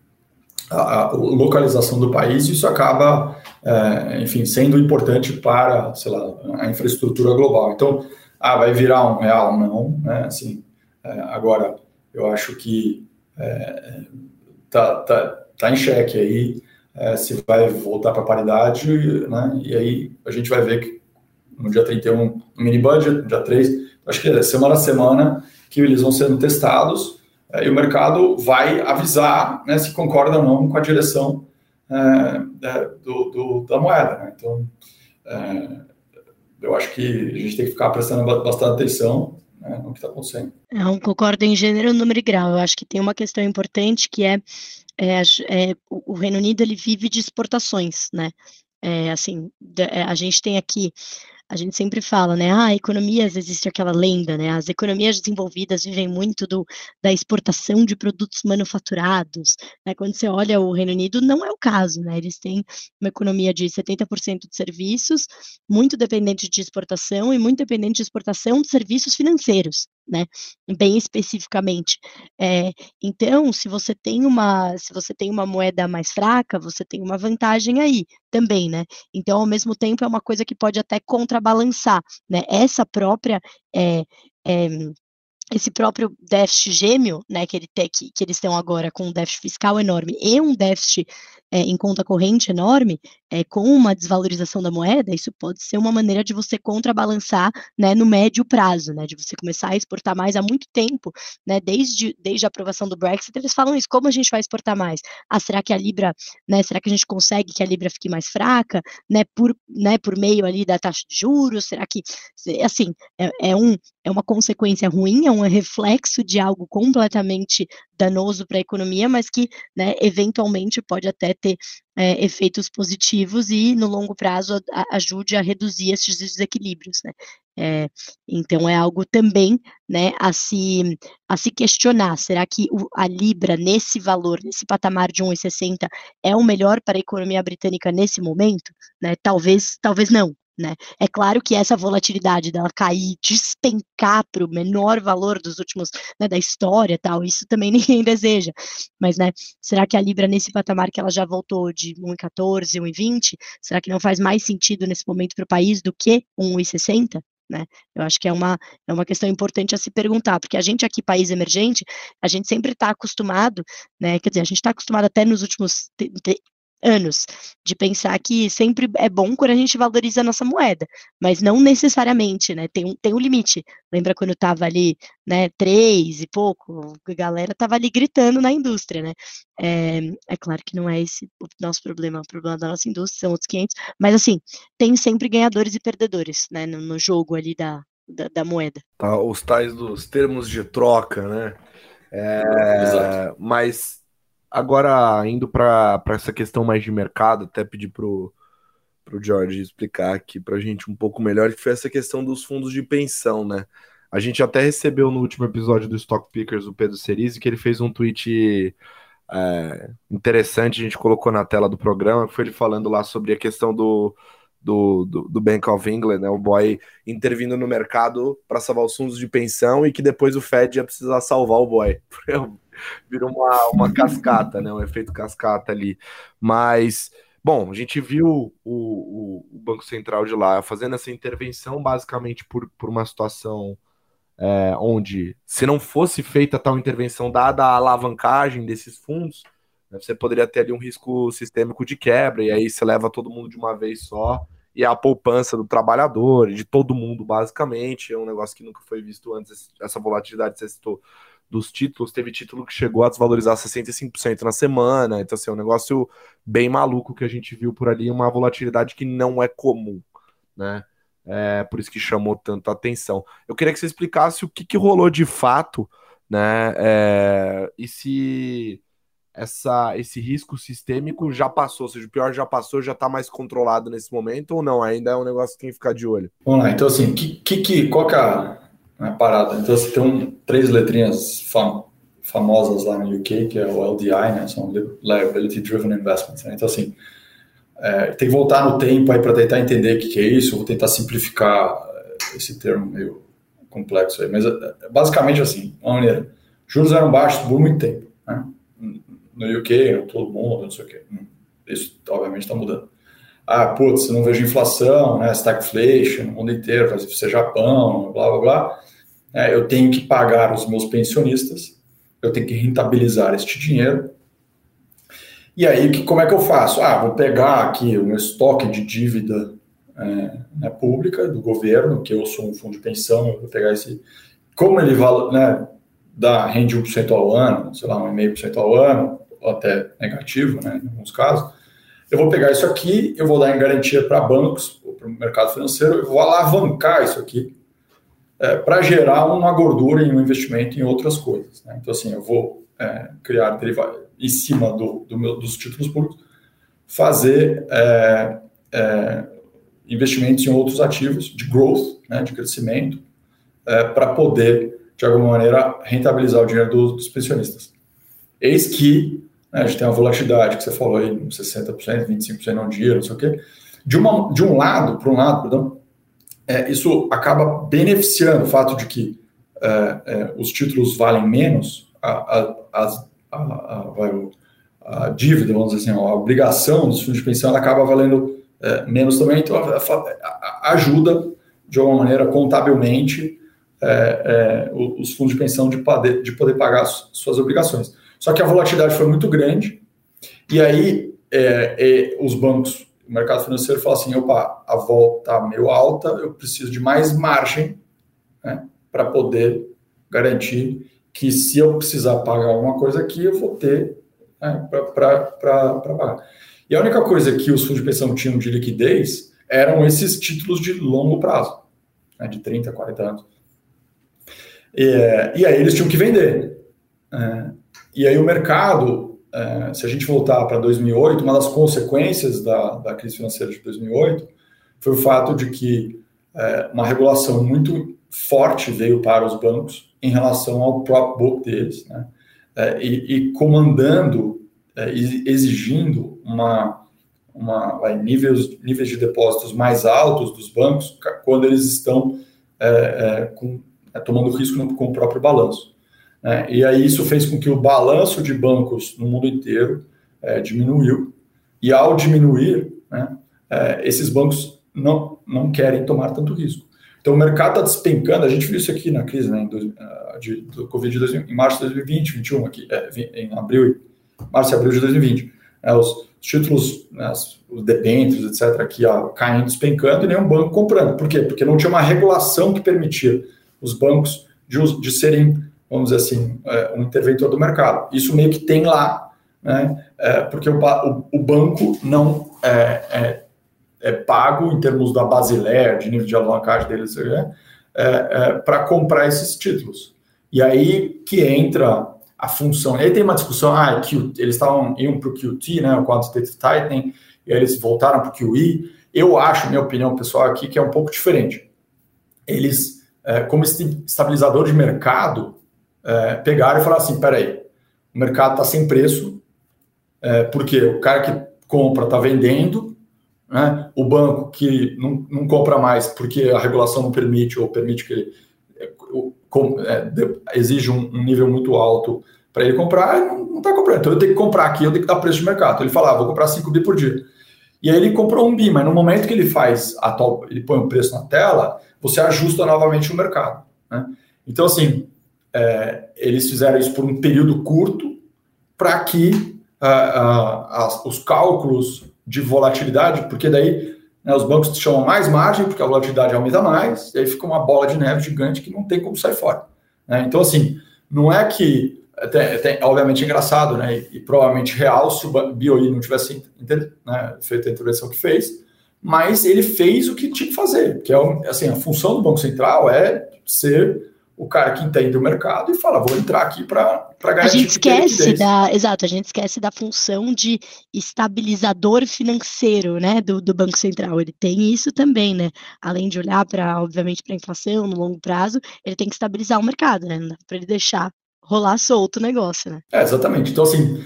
a, a localização do país, e isso acaba, é, enfim, sendo importante para, sei lá, a infraestrutura global. Então, ah, vai virar um real? Não, né, assim, é, agora, eu acho que é, tá, tá, tá em xeque aí, é, se vai voltar para a paridade, né, e aí a gente vai ver que no dia trinta e um, no mini budget, no dia três, acho que é semana a semana que eles vão sendo testados, é, e o mercado vai avisar, né, se concorda ou não com a direção é, é, do, do, da moeda. Né? Então, é, eu acho que a gente tem que ficar prestando bastante atenção, né, no que está acontecendo. Não concordo em gênero, número e grau. Eu acho que tem uma questão importante que é, é, é o Reino Unido ele vive de exportações, né? É, assim, a gente tem aqui a gente sempre fala, né, ah, economias, existe aquela lenda, né, as economias desenvolvidas vivem muito do, da exportação de produtos manufaturados, né, quando você olha o Reino Unido, não é o caso, né, eles têm uma economia de setenta por cento de serviços, muito dependente de exportação e muito dependente de exportação de serviços financeiros, né, bem especificamente. É, então, se você tem uma, se você tem uma moeda mais fraca, você tem uma vantagem aí também, né? Então, ao mesmo tempo, é uma coisa que pode até contrabalançar, né? Essa própria é, é, esse próprio déficit gêmeo, né, que, ele te, que, que eles estão agora com um déficit fiscal enorme e um déficit é, em conta corrente enorme, é, com uma desvalorização da moeda, isso pode ser uma maneira de você contrabalançar, né, no médio prazo, né, de você começar a exportar mais há muito tempo, né, desde, desde a aprovação do Brexit, eles falam isso, como a gente vai exportar mais? Ah, será que a Libra, né, será que a gente consegue que a Libra fique mais fraca, né, por, né, por meio ali da taxa de juros? Será que, assim, é, é, um, é uma consequência ruim, é um reflexo de algo completamente danoso para a economia, mas que, né, eventualmente pode até ter é, efeitos positivos e, no longo prazo, a, a, ajude a reduzir esses desequilíbrios, né. É, então, é algo também, né, a se, a se questionar, será que o, a Libra, nesse valor, nesse patamar de um vírgula sessenta, é o melhor para a economia britânica nesse momento? Né? Talvez, talvez não. Né? É claro que essa volatilidade dela cair, despencar para o menor valor dos últimos, né, da história, tal, isso também ninguém deseja, mas, né, será que a Libra nesse patamar que ela já voltou de um vírgula quatorze, um vírgula vinte, será que não faz mais sentido nesse momento para o país do que um vírgula sessenta? Né? Eu acho que é uma, é uma questão importante a se perguntar, porque a gente aqui, país emergente, a gente sempre está acostumado, né, quer dizer, a gente está acostumado até nos últimos anos, de pensar que sempre é bom quando a gente valoriza a nossa moeda, mas não necessariamente, né, tem um, tem um limite. Lembra quando estava ali, né, três e pouco, a galera estava ali gritando na indústria, né, é, é claro que não é esse o nosso problema, o problema da nossa indústria, são outros quinhentos, mas assim, tem sempre ganhadores e perdedores, né, no, no jogo ali da, da, da moeda. Tá, os tais dos termos de troca, né, é, mas agora, indo para essa questão mais de mercado, até pedir para o Jorge explicar aqui para a gente um pouco melhor, que foi essa questão dos fundos de pensão, né? A gente até recebeu no último episódio do Stock Pickers o Pedro Cerise, que ele fez um tweet é, interessante, a gente colocou na tela do programa, que foi ele falando lá sobre a questão do, do, do, do Bank of England, né? O boy intervindo no mercado para salvar os fundos de pensão e que depois o Fed ia precisar salvar o boy. Virou uma, uma cascata, né? Um efeito cascata ali. Mas, bom, a gente viu o, o, o Banco Central de lá fazendo essa intervenção basicamente por, por uma situação é, onde, se não fosse feita tal intervenção, dada a alavancagem desses fundos, né, você poderia ter ali um risco sistêmico de quebra, e aí você leva todo mundo de uma vez só, e a poupança do trabalhador, de todo mundo, basicamente, é um negócio que nunca foi visto antes, essa volatilidade que você citou dos títulos, teve título que chegou a desvalorizar sessenta e cinco por cento na semana, então assim, é um negócio bem maluco que a gente viu por ali, uma volatilidade que não é comum, né? É por isso que chamou tanta atenção. Eu queria que você explicasse o que, que rolou de fato, né? É, e se essa, esse risco sistêmico já passou, ou seja, o pior já passou, já está mais controlado nesse momento ou não? Ainda é um negócio que tem que ficar de olho. Vamos lá, então assim, que, que, qual que é a, a parada? Então você tem um, três letrinhas fam, famosas lá no U K, que é o L D I, né? São Liability Driven Investments. Né? Então assim, É, tem que voltar no tempo aí para tentar entender o que, que é isso, vou tentar simplificar esse termo meio complexo aí, mas basicamente assim, uma maneira, juros eram baixos por muito tempo, né? No U K, todo mundo, não sei o que, isso obviamente está mudando. Ah, putz, eu não vejo inflação, né, stagflation no mundo inteiro, deve ser Japão, blá blá blá, é, eu tenho que pagar os meus pensionistas, eu tenho que rentabilizar este dinheiro. E aí, que, como é que eu faço? Ah, vou pegar aqui o meu estoque de dívida é, né, pública do governo, que eu sou um fundo de pensão, eu vou pegar esse... Como ele vale, né, dá, rende um por cento ao ano, sei lá, um vírgula cinco por cento ao ano, ou até negativo, né, em alguns casos, eu vou pegar isso aqui, eu vou dar em garantia para bancos, ou para o mercado financeiro, eu vou alavancar isso aqui é, para gerar uma gordura em um investimento em outras coisas. Né? Então, assim, eu vou é, criar derivados em cima do, do meu, dos títulos públicos, fazer, é, é, investimentos em outros ativos de growth, né, de crescimento, é, para poder, de alguma maneira, rentabilizar o dinheiro dos, dos pensionistas. Eis que, né, a gente tem uma volatilidade que você falou aí, sessenta por cento, vinte e cinco por cento no dia, não sei o quê. De, uma, de um lado, para um lado, perdão, é, isso acaba beneficiando o fato de que é, é, os títulos valem menos, a, a, a, a, a, a dívida, vamos dizer assim, a obrigação dos fundos de pensão ela acaba valendo é, menos também, então a, a, ajuda, de alguma maneira, contabilmente, é, é, os fundos de pensão de poder, de poder pagar as suas obrigações. Só que a volatilidade foi muito grande, e aí é, é, os bancos, o mercado financeiro fala assim, opa, a volta está meio alta, eu preciso de mais margem, né, para poder garantir que se eu precisar pagar alguma coisa aqui, eu vou ter, né, para pagar. E a única coisa que os fundos de pensão tinham de liquidez eram esses títulos de longo prazo, né, de trinta, quarenta anos. E, e aí eles tinham que vender. É, e aí o mercado, é, se a gente voltar para dois mil e oito, uma das consequências da, da crise financeira de dois mil e oito foi o fato de que é, uma regulação muito forte veio para os bancos em relação ao prop book deles, né? É, e, e comandando, é, exigindo uma, uma, vai, níveis, níveis de depósitos mais altos dos bancos quando eles estão é, é, com, é, tomando risco no, com o próprio balanço. É, e aí isso fez com que o balanço de bancos no mundo inteiro é, diminuiu, e ao diminuir, né, é, esses bancos não, não querem tomar tanto risco. Então o mercado está despencando, a gente viu isso aqui na crise, né, em dois, de, do Covid de dois mil, em março de dois mil e vinte, vinte e um, aqui, é, em abril, março e abril de dois mil e vinte. É, os títulos, né, os debêntures, etcétera, aqui ó, caindo, despencando, e nenhum banco comprando. Por quê? Porque não tinha uma regulação que permitia os bancos de, de serem, vamos dizer assim, é, um interventor do mercado. Isso meio que tem lá, né, é, porque o, o, o banco não é, é, é pago em termos da Basileia, de nível de alavancagem deles, é, é, para comprar esses títulos. E aí que entra a função. E aí tem uma discussão, ah, Q, eles estavam indo para o Q T, né, o Quantitative Tightening, e aí eles voltaram para o Q E. Eu acho, minha opinião pessoal aqui, que é um pouco diferente. Eles, é, como estabilizador de mercado, é, pegaram e falaram assim, peraí, o mercado está sem preço, é, porque o cara que compra está vendendo, né, o banco que não, não compra mais porque a regulação não permite, ou permite que ele é, exige um, um nível muito alto para ele comprar, ele não está comprando. Então eu tenho que comprar aqui, eu tenho que dar preço de mercado. Então, ele fala, ah, vou comprar cinco bi por dia. E aí ele comprou um bi, mas no momento que ele faz, a tal, ele põe o preço na tela, você ajusta novamente o mercado, né? Então, assim, é, eles fizeram isso por um período curto para que uh, uh, as, os cálculos de volatilidade, porque daí, né, os bancos chamam mais margem, porque a volatilidade aumenta mais, e aí fica uma bola de neve gigante que não tem como sair fora, né? Então, assim, não é que, até, até, obviamente é engraçado, né, e, e provavelmente real, se o B O I não tivesse, né, feito a intervenção que fez, mas ele fez o que tinha que fazer, que é, assim, a função do Banco Central é ser o cara que entende o mercado e fala, vou entrar aqui para garantir. A gente esquece da, exato, a gente esquece da função de estabilizador financeiro, né, do, do Banco Central. Ele tem isso também, né? Além de olhar para, obviamente, para a inflação no longo prazo, ele tem que estabilizar o mercado, né? Não dá para ele deixar rolar solto o negócio, né? É, exatamente. Então, assim,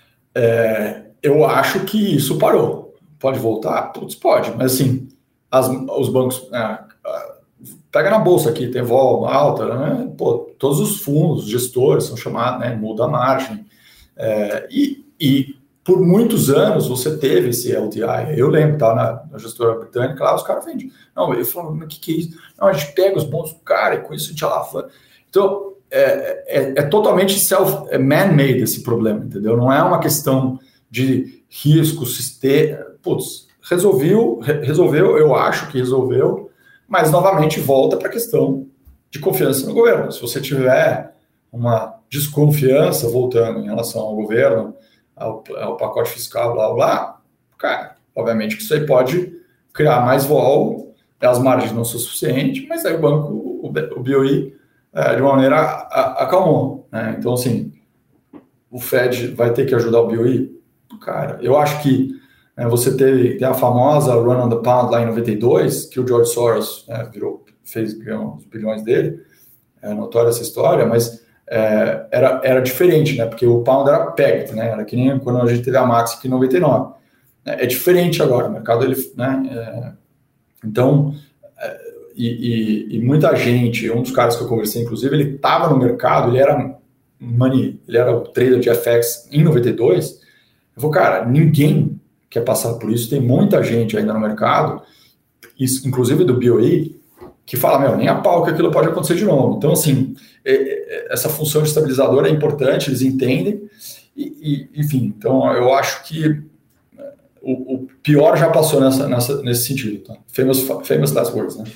é, eu acho que isso parou. Pode voltar? Putz, pode, mas assim, as, os bancos. É, pega na bolsa aqui, tem vol alta, né? Pô, todos os fundos, gestores são chamados, né? Muda a margem. É, e, e por muitos anos você teve esse L T I. Eu lembro, tá, na, na gestora britânica, lá os caras vendem. Não, eu falo, mas o que, que é isso? Não, a gente pega os bons do cara e com isso a gente alavanca. Então, é, é, é totalmente self, é man-made esse problema, entendeu? Não é uma questão de risco, sistema. Putz, resolveu, resolveu, eu acho que resolveu, mas novamente volta para a questão de confiança no governo. Se você tiver uma desconfiança voltando em relação ao governo, ao, ao pacote fiscal, blá, blá, cara, obviamente que isso aí pode criar mais vol, as margens não são suficientes, mas aí o banco, o, o B O I, é, de uma maneira a, a, acalmou, né? Então, assim, o Fed vai ter que ajudar o B O I? Cara, eu acho que É, você teve tem a famosa Run on the Pound lá em noventa e dois, que o George Soros né, virou, fez ganhou os bilhões dele, é notória essa história, mas é, era, era diferente, né, porque o Pound era pegged, né, era que nem quando a gente teve a Max aqui em noventa e nove. É, é diferente agora, o mercado, ele, né, é, então, é, e, e, e muita gente, um dos caras que eu conversei, inclusive, ele estava no mercado, ele era money, ele era o trader de F X em noventa e dois, eu falei, cara, ninguém quer passar por isso, tem muita gente ainda no mercado, isso, inclusive do B O E, que fala, meu, nem a pau que aquilo pode acontecer de novo. Então, assim, é, é, essa função estabilizadora é importante, eles entendem, e, e, enfim, então eu acho que o, o pior já passou nessa, nessa, nesse sentido, tá? Famous, famous last words, né?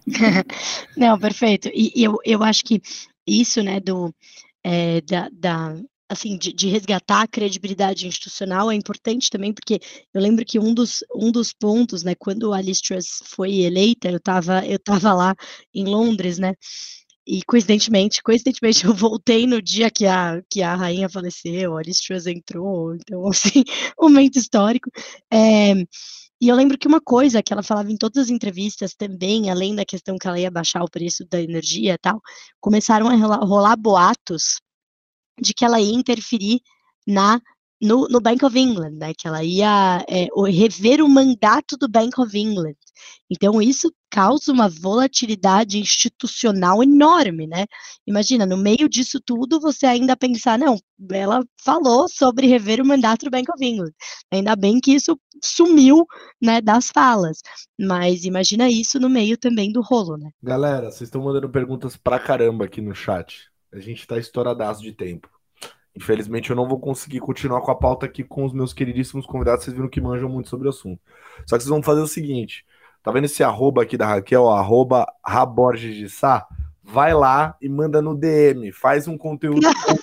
Não, perfeito. E eu, eu acho que isso, né, do, é, da, da assim, de, de resgatar a credibilidade institucional é importante também, porque eu lembro que um dos, um dos pontos, né, quando a Liz Truss foi eleita, eu estava eu tava lá em Londres, né, e coincidentemente, coincidentemente eu voltei no dia que a, que a rainha faleceu, a Liz Truss entrou, então, assim, um momento histórico. É, e eu lembro que uma coisa que ela falava em todas as entrevistas também, além da questão que ela ia baixar o preço da energia e tal, começaram a rolar, rolar boatos de que ela ia interferir na, no, no Bank of England, né, que ela ia é, rever o mandato do Bank of England. Então, isso causa uma volatilidade institucional enorme, né? Imagina, no meio disso tudo, você ainda pensar, não, ela falou sobre rever o mandato do Bank of England. Ainda bem que isso sumiu, né, das falas. Mas imagina isso no meio também do rolo, né? Galera, vocês estão mandando perguntas pra caramba aqui no chat. A gente tá estouradaço de tempo. Infelizmente eu não vou conseguir continuar com a pauta aqui com os meus queridíssimos convidados, vocês viram que manjam muito sobre o assunto. Só que vocês vão fazer o seguinte, tá vendo esse arroba aqui da Raquel, arroba Raborges de Sá? Vai lá e manda no D M, faz um conteúdo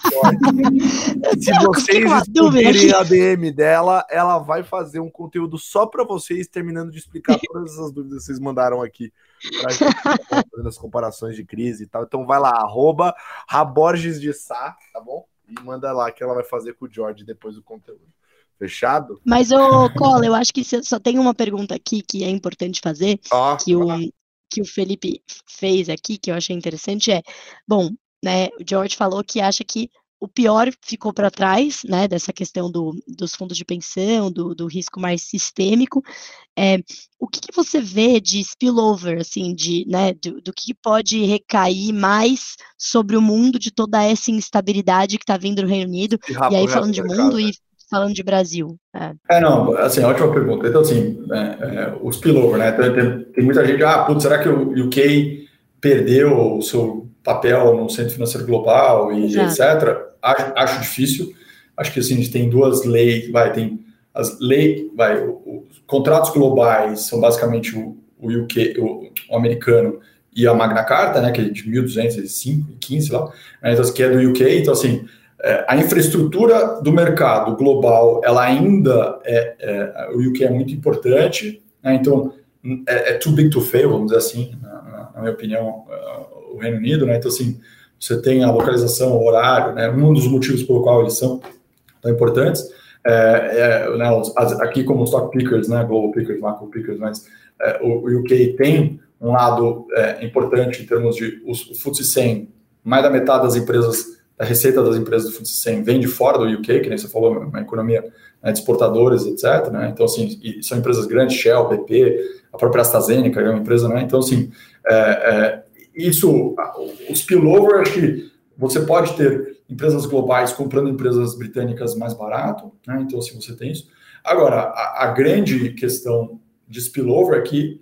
se vocês descobrirem a D M dela, ela vai fazer um conteúdo só para vocês, terminando de explicar todas essas dúvidas que vocês mandaram aqui pra gente, fazendo as comparações de crise e tal. Então vai lá, arroba Raborges de Sá, tá bom? E manda lá que ela vai fazer com o George depois do conteúdo. Fechado? Mas, ô, Cola, eu acho que só tem uma pergunta aqui que é importante fazer, ah, que, o, que o Felipe fez aqui, que eu achei interessante, é, bom, né, o George falou que acha que o pior ficou para trás, né, dessa questão do, dos fundos de pensão, do, do risco mais sistêmico. É, o que, que você vê de spillover, assim, de, né, do, do que pode recair mais sobre o mundo de toda essa instabilidade que está vindo do Reino Unido, e, e aí falando de mundo e falando de Brasil. É. é, não, assim, ótima pergunta. Então, assim, é, é, o spillover, né, tem, tem muita gente, ah, putz, será que o U K perdeu o seu papel no Centro Financeiro Global e Exato. etcétera? Acho, acho difícil. Acho que assim, a gente tem duas leis, vai, tem as leis, vai, os contratos globais são basicamente o, o U K, o, o americano e a Magna Carta, né, que é de mil duzentos e cinco, quinze lá, né, então, que é do U K. Então, assim, é, a infraestrutura do mercado global, ela ainda é, é o U K é muito importante, né, então é, é too big to fail, vamos dizer assim, na, na minha opinião, o Reino Unido, né, então, assim, você tem a localização, o horário, né, um dos motivos pelo qual eles são tão importantes, é, é, né, aqui como os stock pickers, né, global pickers, macro pickers, mas é, o, o U K tem um lado é, importante em termos de os, o F T S E cem, mais da metade das empresas, da receita das empresas do F T S E cem vem de fora do U K, que nem você falou, uma economia, né, de exportadores, etcétera, né, então, assim, e são empresas grandes, Shell, B P, a própria AstraZeneca é uma empresa, né, então, assim, é, é, isso, o spillover, acho que você pode ter empresas globais comprando empresas britânicas mais barato, né? Então, se você tem isso. Agora, a, a grande questão de spillover é que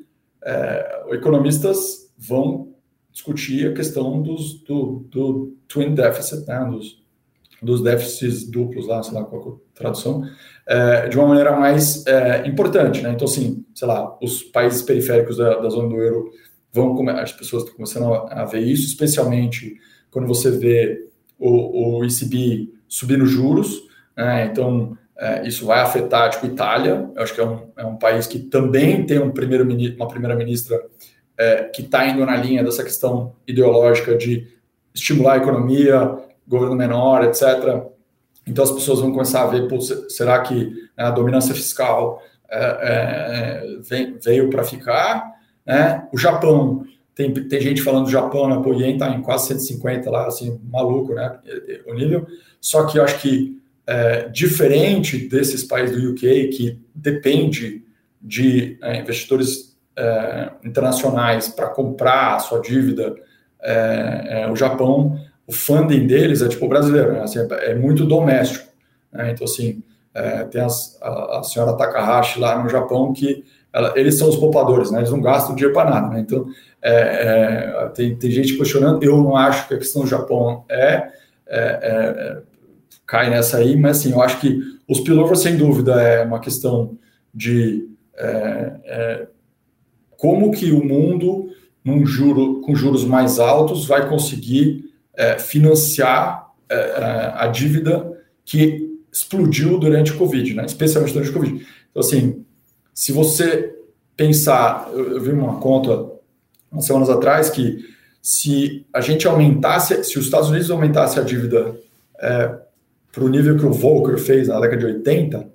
é, economistas vão discutir a questão dos, do, do twin deficit, né? dos, dos déficits duplos, lá, sei lá qual é a tradução, é, de uma maneira mais é, importante, né? Então, assim, sei lá, os países periféricos da, da zona do euro vão, as pessoas estão começando a ver isso, especialmente quando você vê o, o E C B subindo juros, né? Então é, isso vai afetar, tipo, Itália, eu acho que é um, é um país que também tem um primeiro, uma primeira-ministra é, que está indo na linha dessa questão ideológica de estimular a economia, governo menor, etcétera. Então as pessoas vão começar a ver, pô, será que a dominância fiscal é, é, veio para ficar, né? O Japão, tem, tem gente falando do Japão, né? Pô, o Yen está em quase cento e cinquenta lá, assim, maluco, né? O nível. Só que eu acho que, é, diferente desses países do U K, que depende de é, investidores é, internacionais para comprar a sua dívida, é, é, o Japão, o funding deles é tipo brasileiro, né? Assim, é, é muito doméstico, né? Então, assim, é, tem as, a, a senhora Takahashi lá no Japão que ela, eles são os poupadores, né? Eles não gastam dinheiro para nada, né? Então, é, é, tem, tem gente questionando. Eu não acho que a questão do Japão é, é, é cai nessa aí, mas assim, eu acho que os spillovers, sem dúvida, é uma questão de é, é, como que o mundo, num juro, com juros mais altos, vai conseguir é, financiar é, a dívida que explodiu durante o Covid, né? Especialmente durante o Covid. Então, assim, se você pensar, eu, eu vi uma conta umas semanas atrás que se a gente aumentasse, se os Estados Unidos aumentasse a dívida é, para o nível que o Volcker fez na década de oitenta,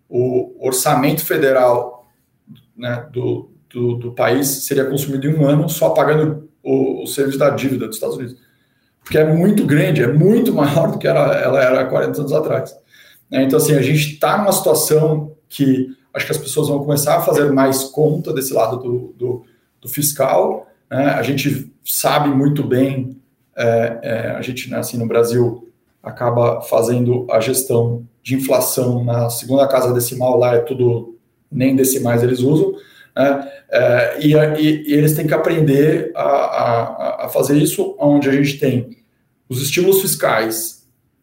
o orçamento federal, né, do, do, do país seria consumido em um ano só pagando o, o serviço da dívida dos Estados Unidos. Porque é muito grande, é muito maior do que ela, ela era há quarenta anos atrás. Então, assim, a gente está numa situação que acho que as pessoas vão começar a fazer mais conta desse lado do, do, do fiscal, né? A gente sabe muito bem, é, é, a gente, né, assim, no Brasil, acaba fazendo a gestão de inflação na segunda casa decimal, lá é tudo, nem decimais eles usam, né? É, e, e, e eles têm que aprender a, a, a fazer isso, onde a gente tem os estímulos fiscais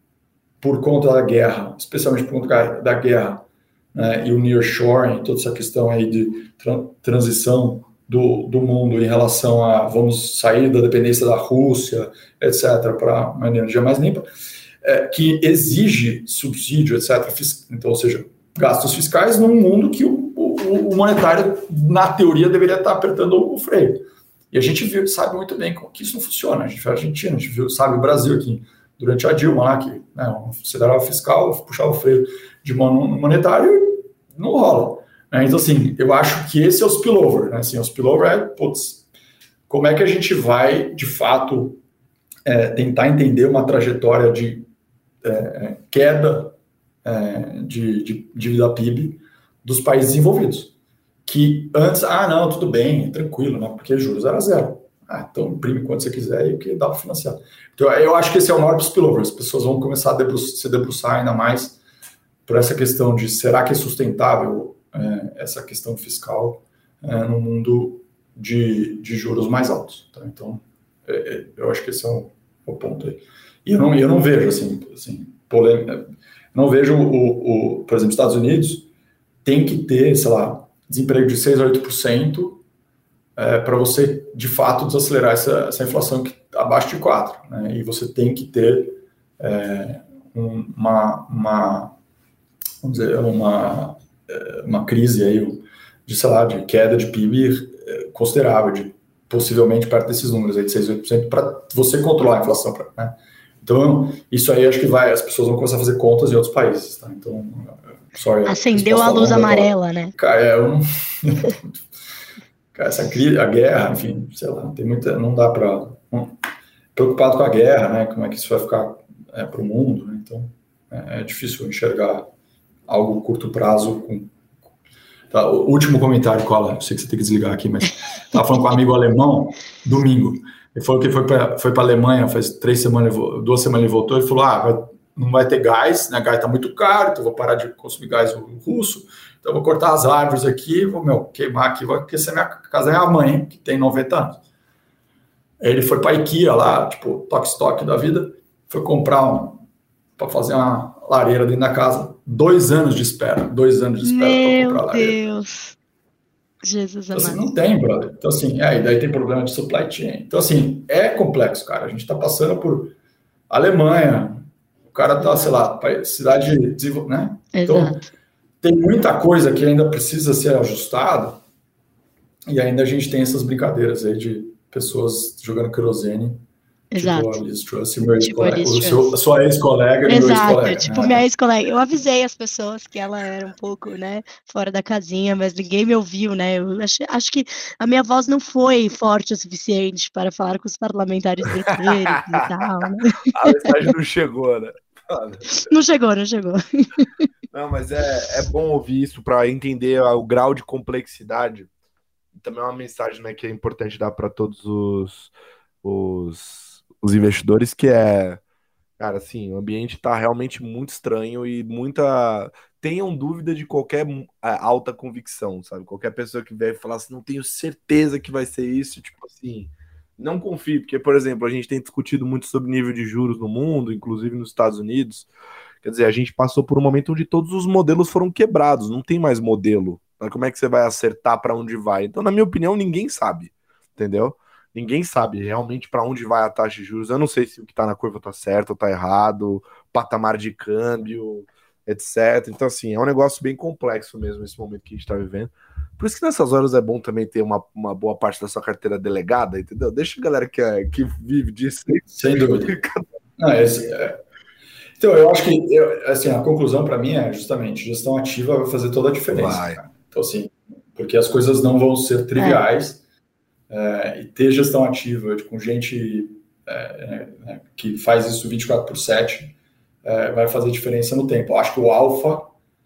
por conta da guerra, especialmente por conta da guerra, né, e o nearshoring, toda essa questão aí de tra- transição do, do mundo em relação a vamos sair da dependência da Rússia, etcétera, para uma energia mais limpa, é, que exige subsídio, etcétera. Então, ou seja, gastos fiscais num mundo que o, o, o monetário, na teoria, deveria estar apertando o freio. E a gente viu, sabe muito bem que isso não funciona. A gente viu a Argentina, a gente viu, sabe, o Brasil aqui, durante a Dilma lá, que, né, o federal fiscal puxava o freio de mão monetário, não rola. Né? Então, assim, eu acho que esse é o spillover. Né? Assim, o spillover é, putz, como é que a gente vai, de fato, é, tentar entender uma trajetória de é, queda é, de, de dívida P I B dos países desenvolvidos. Que antes, ah, não, tudo bem, tranquilo, né? Porque juros era zero. Ah, então imprime quanto você quiser e o que dá para financiar. Então, eu acho que esse é o maior spillover. As pessoas vão começar a debruçar, se debruçar ainda mais por essa questão de será que é sustentável é, essa questão fiscal é, no mundo de, de juros mais altos. Tá? Então, é, eu acho que esse é o, o ponto aí. E eu não, eu não vejo, assim, assim polêmica, não vejo, o, o, por exemplo, Estados Unidos tem que ter, sei lá, desemprego de seis a oito por cento é, para você, de fato, desacelerar essa, essa inflação que, abaixo de quatro por cento. Né? E você tem que ter é, um, uma, uma, vamos dizer, uma, uma crise aí de, sei lá, de queda de P I B considerável, de possivelmente perto desses números aí de seis a oito por cento, para você controlar a inflação. Pra, né? Então, isso aí acho que vai, as pessoas vão começar a fazer contas em outros países. Tá? Então, sorry, acendeu a luz amarela, né? Cara, é um... Cara, essa crise, a guerra, enfim, sei lá, tem muita, não dá para... Preocupado com a guerra, né? Como é que isso vai ficar é, para o mundo, né? Então, é, é difícil enxergar algo curto prazo. Com... Tá, o último comentário, Cola, eu sei que você tem que desligar aqui, mas estava falando com um amigo alemão, domingo, ele falou que foi para foi para a Alemanha, faz três semanas, duas semanas ele voltou, ele falou, ah, vai, não vai ter gás, né? Gás está muito caro, então vou parar de consumir gás russo, então vou cortar as árvores aqui, vou, meu, queimar aqui, vou aquecer minha casa. É a mãe, que tem noventa anos. Ele foi para a IKEA lá, tipo, toque-toque da vida, foi comprar um, para fazer uma lareira dentro da casa, dois anos de espera, dois anos de espera para comprar a lareira. Meu Deus, Jesus então, amado. Assim, não tem, brother. Então, assim, é, e daí tem problema de supply chain. Então, assim, é complexo, cara. A gente está passando por Alemanha, o cara tá, sei lá, cidade desenvolvida, né? Então, Exato. tem muita coisa que ainda precisa ser ajustada e ainda a gente tem essas brincadeiras aí de pessoas jogando querosene Exato. Tipo a Liz Truss e meu Tipo a ex-colega, Liz o seu, Truss. a sua ex-colega e meu Exato, ex-colega. tipo né? minha ex-colega. Eu avisei as pessoas que ela era um pouco, né, fora da casinha, mas ninguém me ouviu, né? Eu acho, acho que a minha voz não foi forte o suficiente para falar com os parlamentares britânicos e tal, né? A mensagem não chegou, né? Não chegou, não chegou. Não, mas é, é bom ouvir isso para entender o grau de complexidade. Também é uma mensagem, né, que é importante dar para todos os, os, os investidores, que é, cara, assim, o ambiente está realmente muito estranho e muita... Tenham dúvida de qualquer alta convicção, sabe? Qualquer pessoa que vier e falar assim, não tenho certeza que vai ser isso, tipo assim, não confie, porque, por exemplo, a gente tem discutido muito sobre nível de juros no mundo, inclusive nos Estados Unidos. Quer dizer, a gente passou por um momento onde todos os modelos foram quebrados, não tem mais modelo. Como é que você vai acertar para onde vai? Então, na minha opinião, ninguém sabe, entendeu? Ninguém sabe realmente para onde vai a taxa de juros. Eu não sei se o que está na curva está certo ou está errado, patamar de câmbio, etcétera. Então, assim, é um negócio bem complexo mesmo esse momento que a gente está vivendo. Por isso que nessas horas é bom também ter uma, uma boa parte da sua carteira delegada, entendeu? Deixa a galera que, é, que vive disso. Sem dúvida. Não, esse, é... Então, eu acho que eu, assim, a conclusão para mim é justamente gestão ativa vai fazer toda a diferença. Cara. Então, assim, porque as coisas não vão ser triviais é. É, e ter gestão ativa com gente é, é, que faz isso vinte e quatro por sete é, vai fazer diferença no tempo. Eu acho que o alfa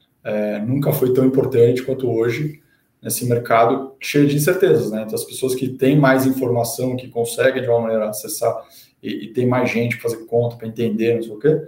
é, nunca foi tão importante quanto hoje nesse mercado cheio de incertezas, né? Então, as pessoas que têm mais informação, que conseguem de uma maneira acessar e, e tem mais gente para fazer conta, para entender, não sei o quê,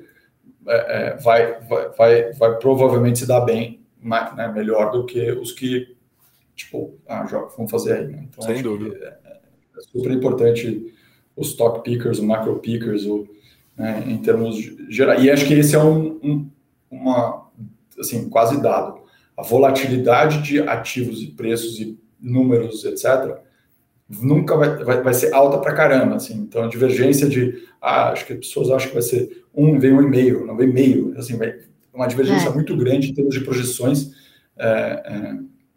é, é, vai, vai, vai, vai provavelmente se dar bem, mais, né, melhor do que os que, tipo, ah, já vamos fazer aí, né? Então, sem dúvida. É, é super importante os stock pickers, os macro pickers, o, né, em termos gerais. E acho que esse é um, um uma, assim, quase dado. A volatilidade de ativos e preços e números, etcétera, nunca vai, vai, vai ser alta pra caramba. Assim. Então, a divergência de, ah, acho que as pessoas acham que vai ser um, vem um e meio, não vem meio. Assim, vai uma divergência é. muito grande em termos de projeções. É, é,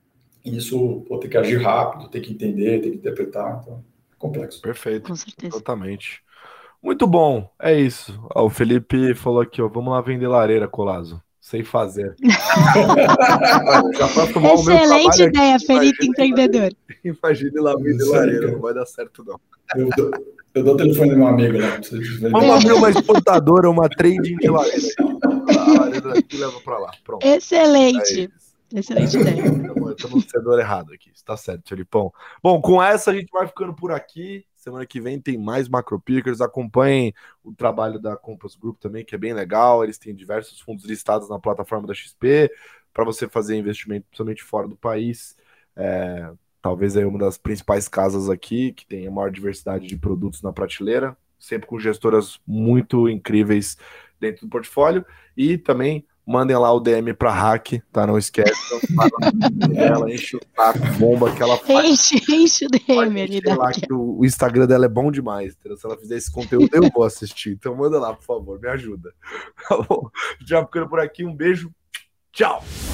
e isso pô, tem que agir rápido, tem que entender, tem que interpretar. Então, é complexo. Perfeito. Com certeza. Totalmente. Muito bom, é isso. Ó, o Felipe falou aqui, ó, vamos lá vender lareira, Colazo. Sei fazer. Excelente ideia, aqui, Felipe empreendedor. Imagine lá vender lareira, não vai dar certo não. Eu dou, eu dou o telefone do meu amigo lá. Vamos abrir uma exportadora, uma trading de lareira. A lareira daqui leva pra lá. Pronto. Excelente. É Excelente ideia. Estamos no setor errado aqui. Está certo, Felipão. Bom, com essa a gente vai ficando por aqui. Semana que vem tem mais Macro Pickers. Acompanhem o trabalho da Compass Group também, que é bem legal. Eles têm diversos fundos listados na plataforma da X P para você fazer investimento, principalmente fora do país. É, talvez é uma das principais casas aqui, que tem a maior diversidade de produtos na prateleira, sempre com gestoras muito incríveis dentro do portfólio. E também mandem lá o D M para Hack, tá? Não esquece. Ela enche o saco, bomba que ela faz. Enche, enche o D M ali. Lá que o, o Instagram dela é bom demais, entendeu? Se ela fizer esse conteúdo, eu vou assistir. Então manda lá, por favor, me ajuda. Tá bom? Já ficando por aqui, um beijo. Tchau!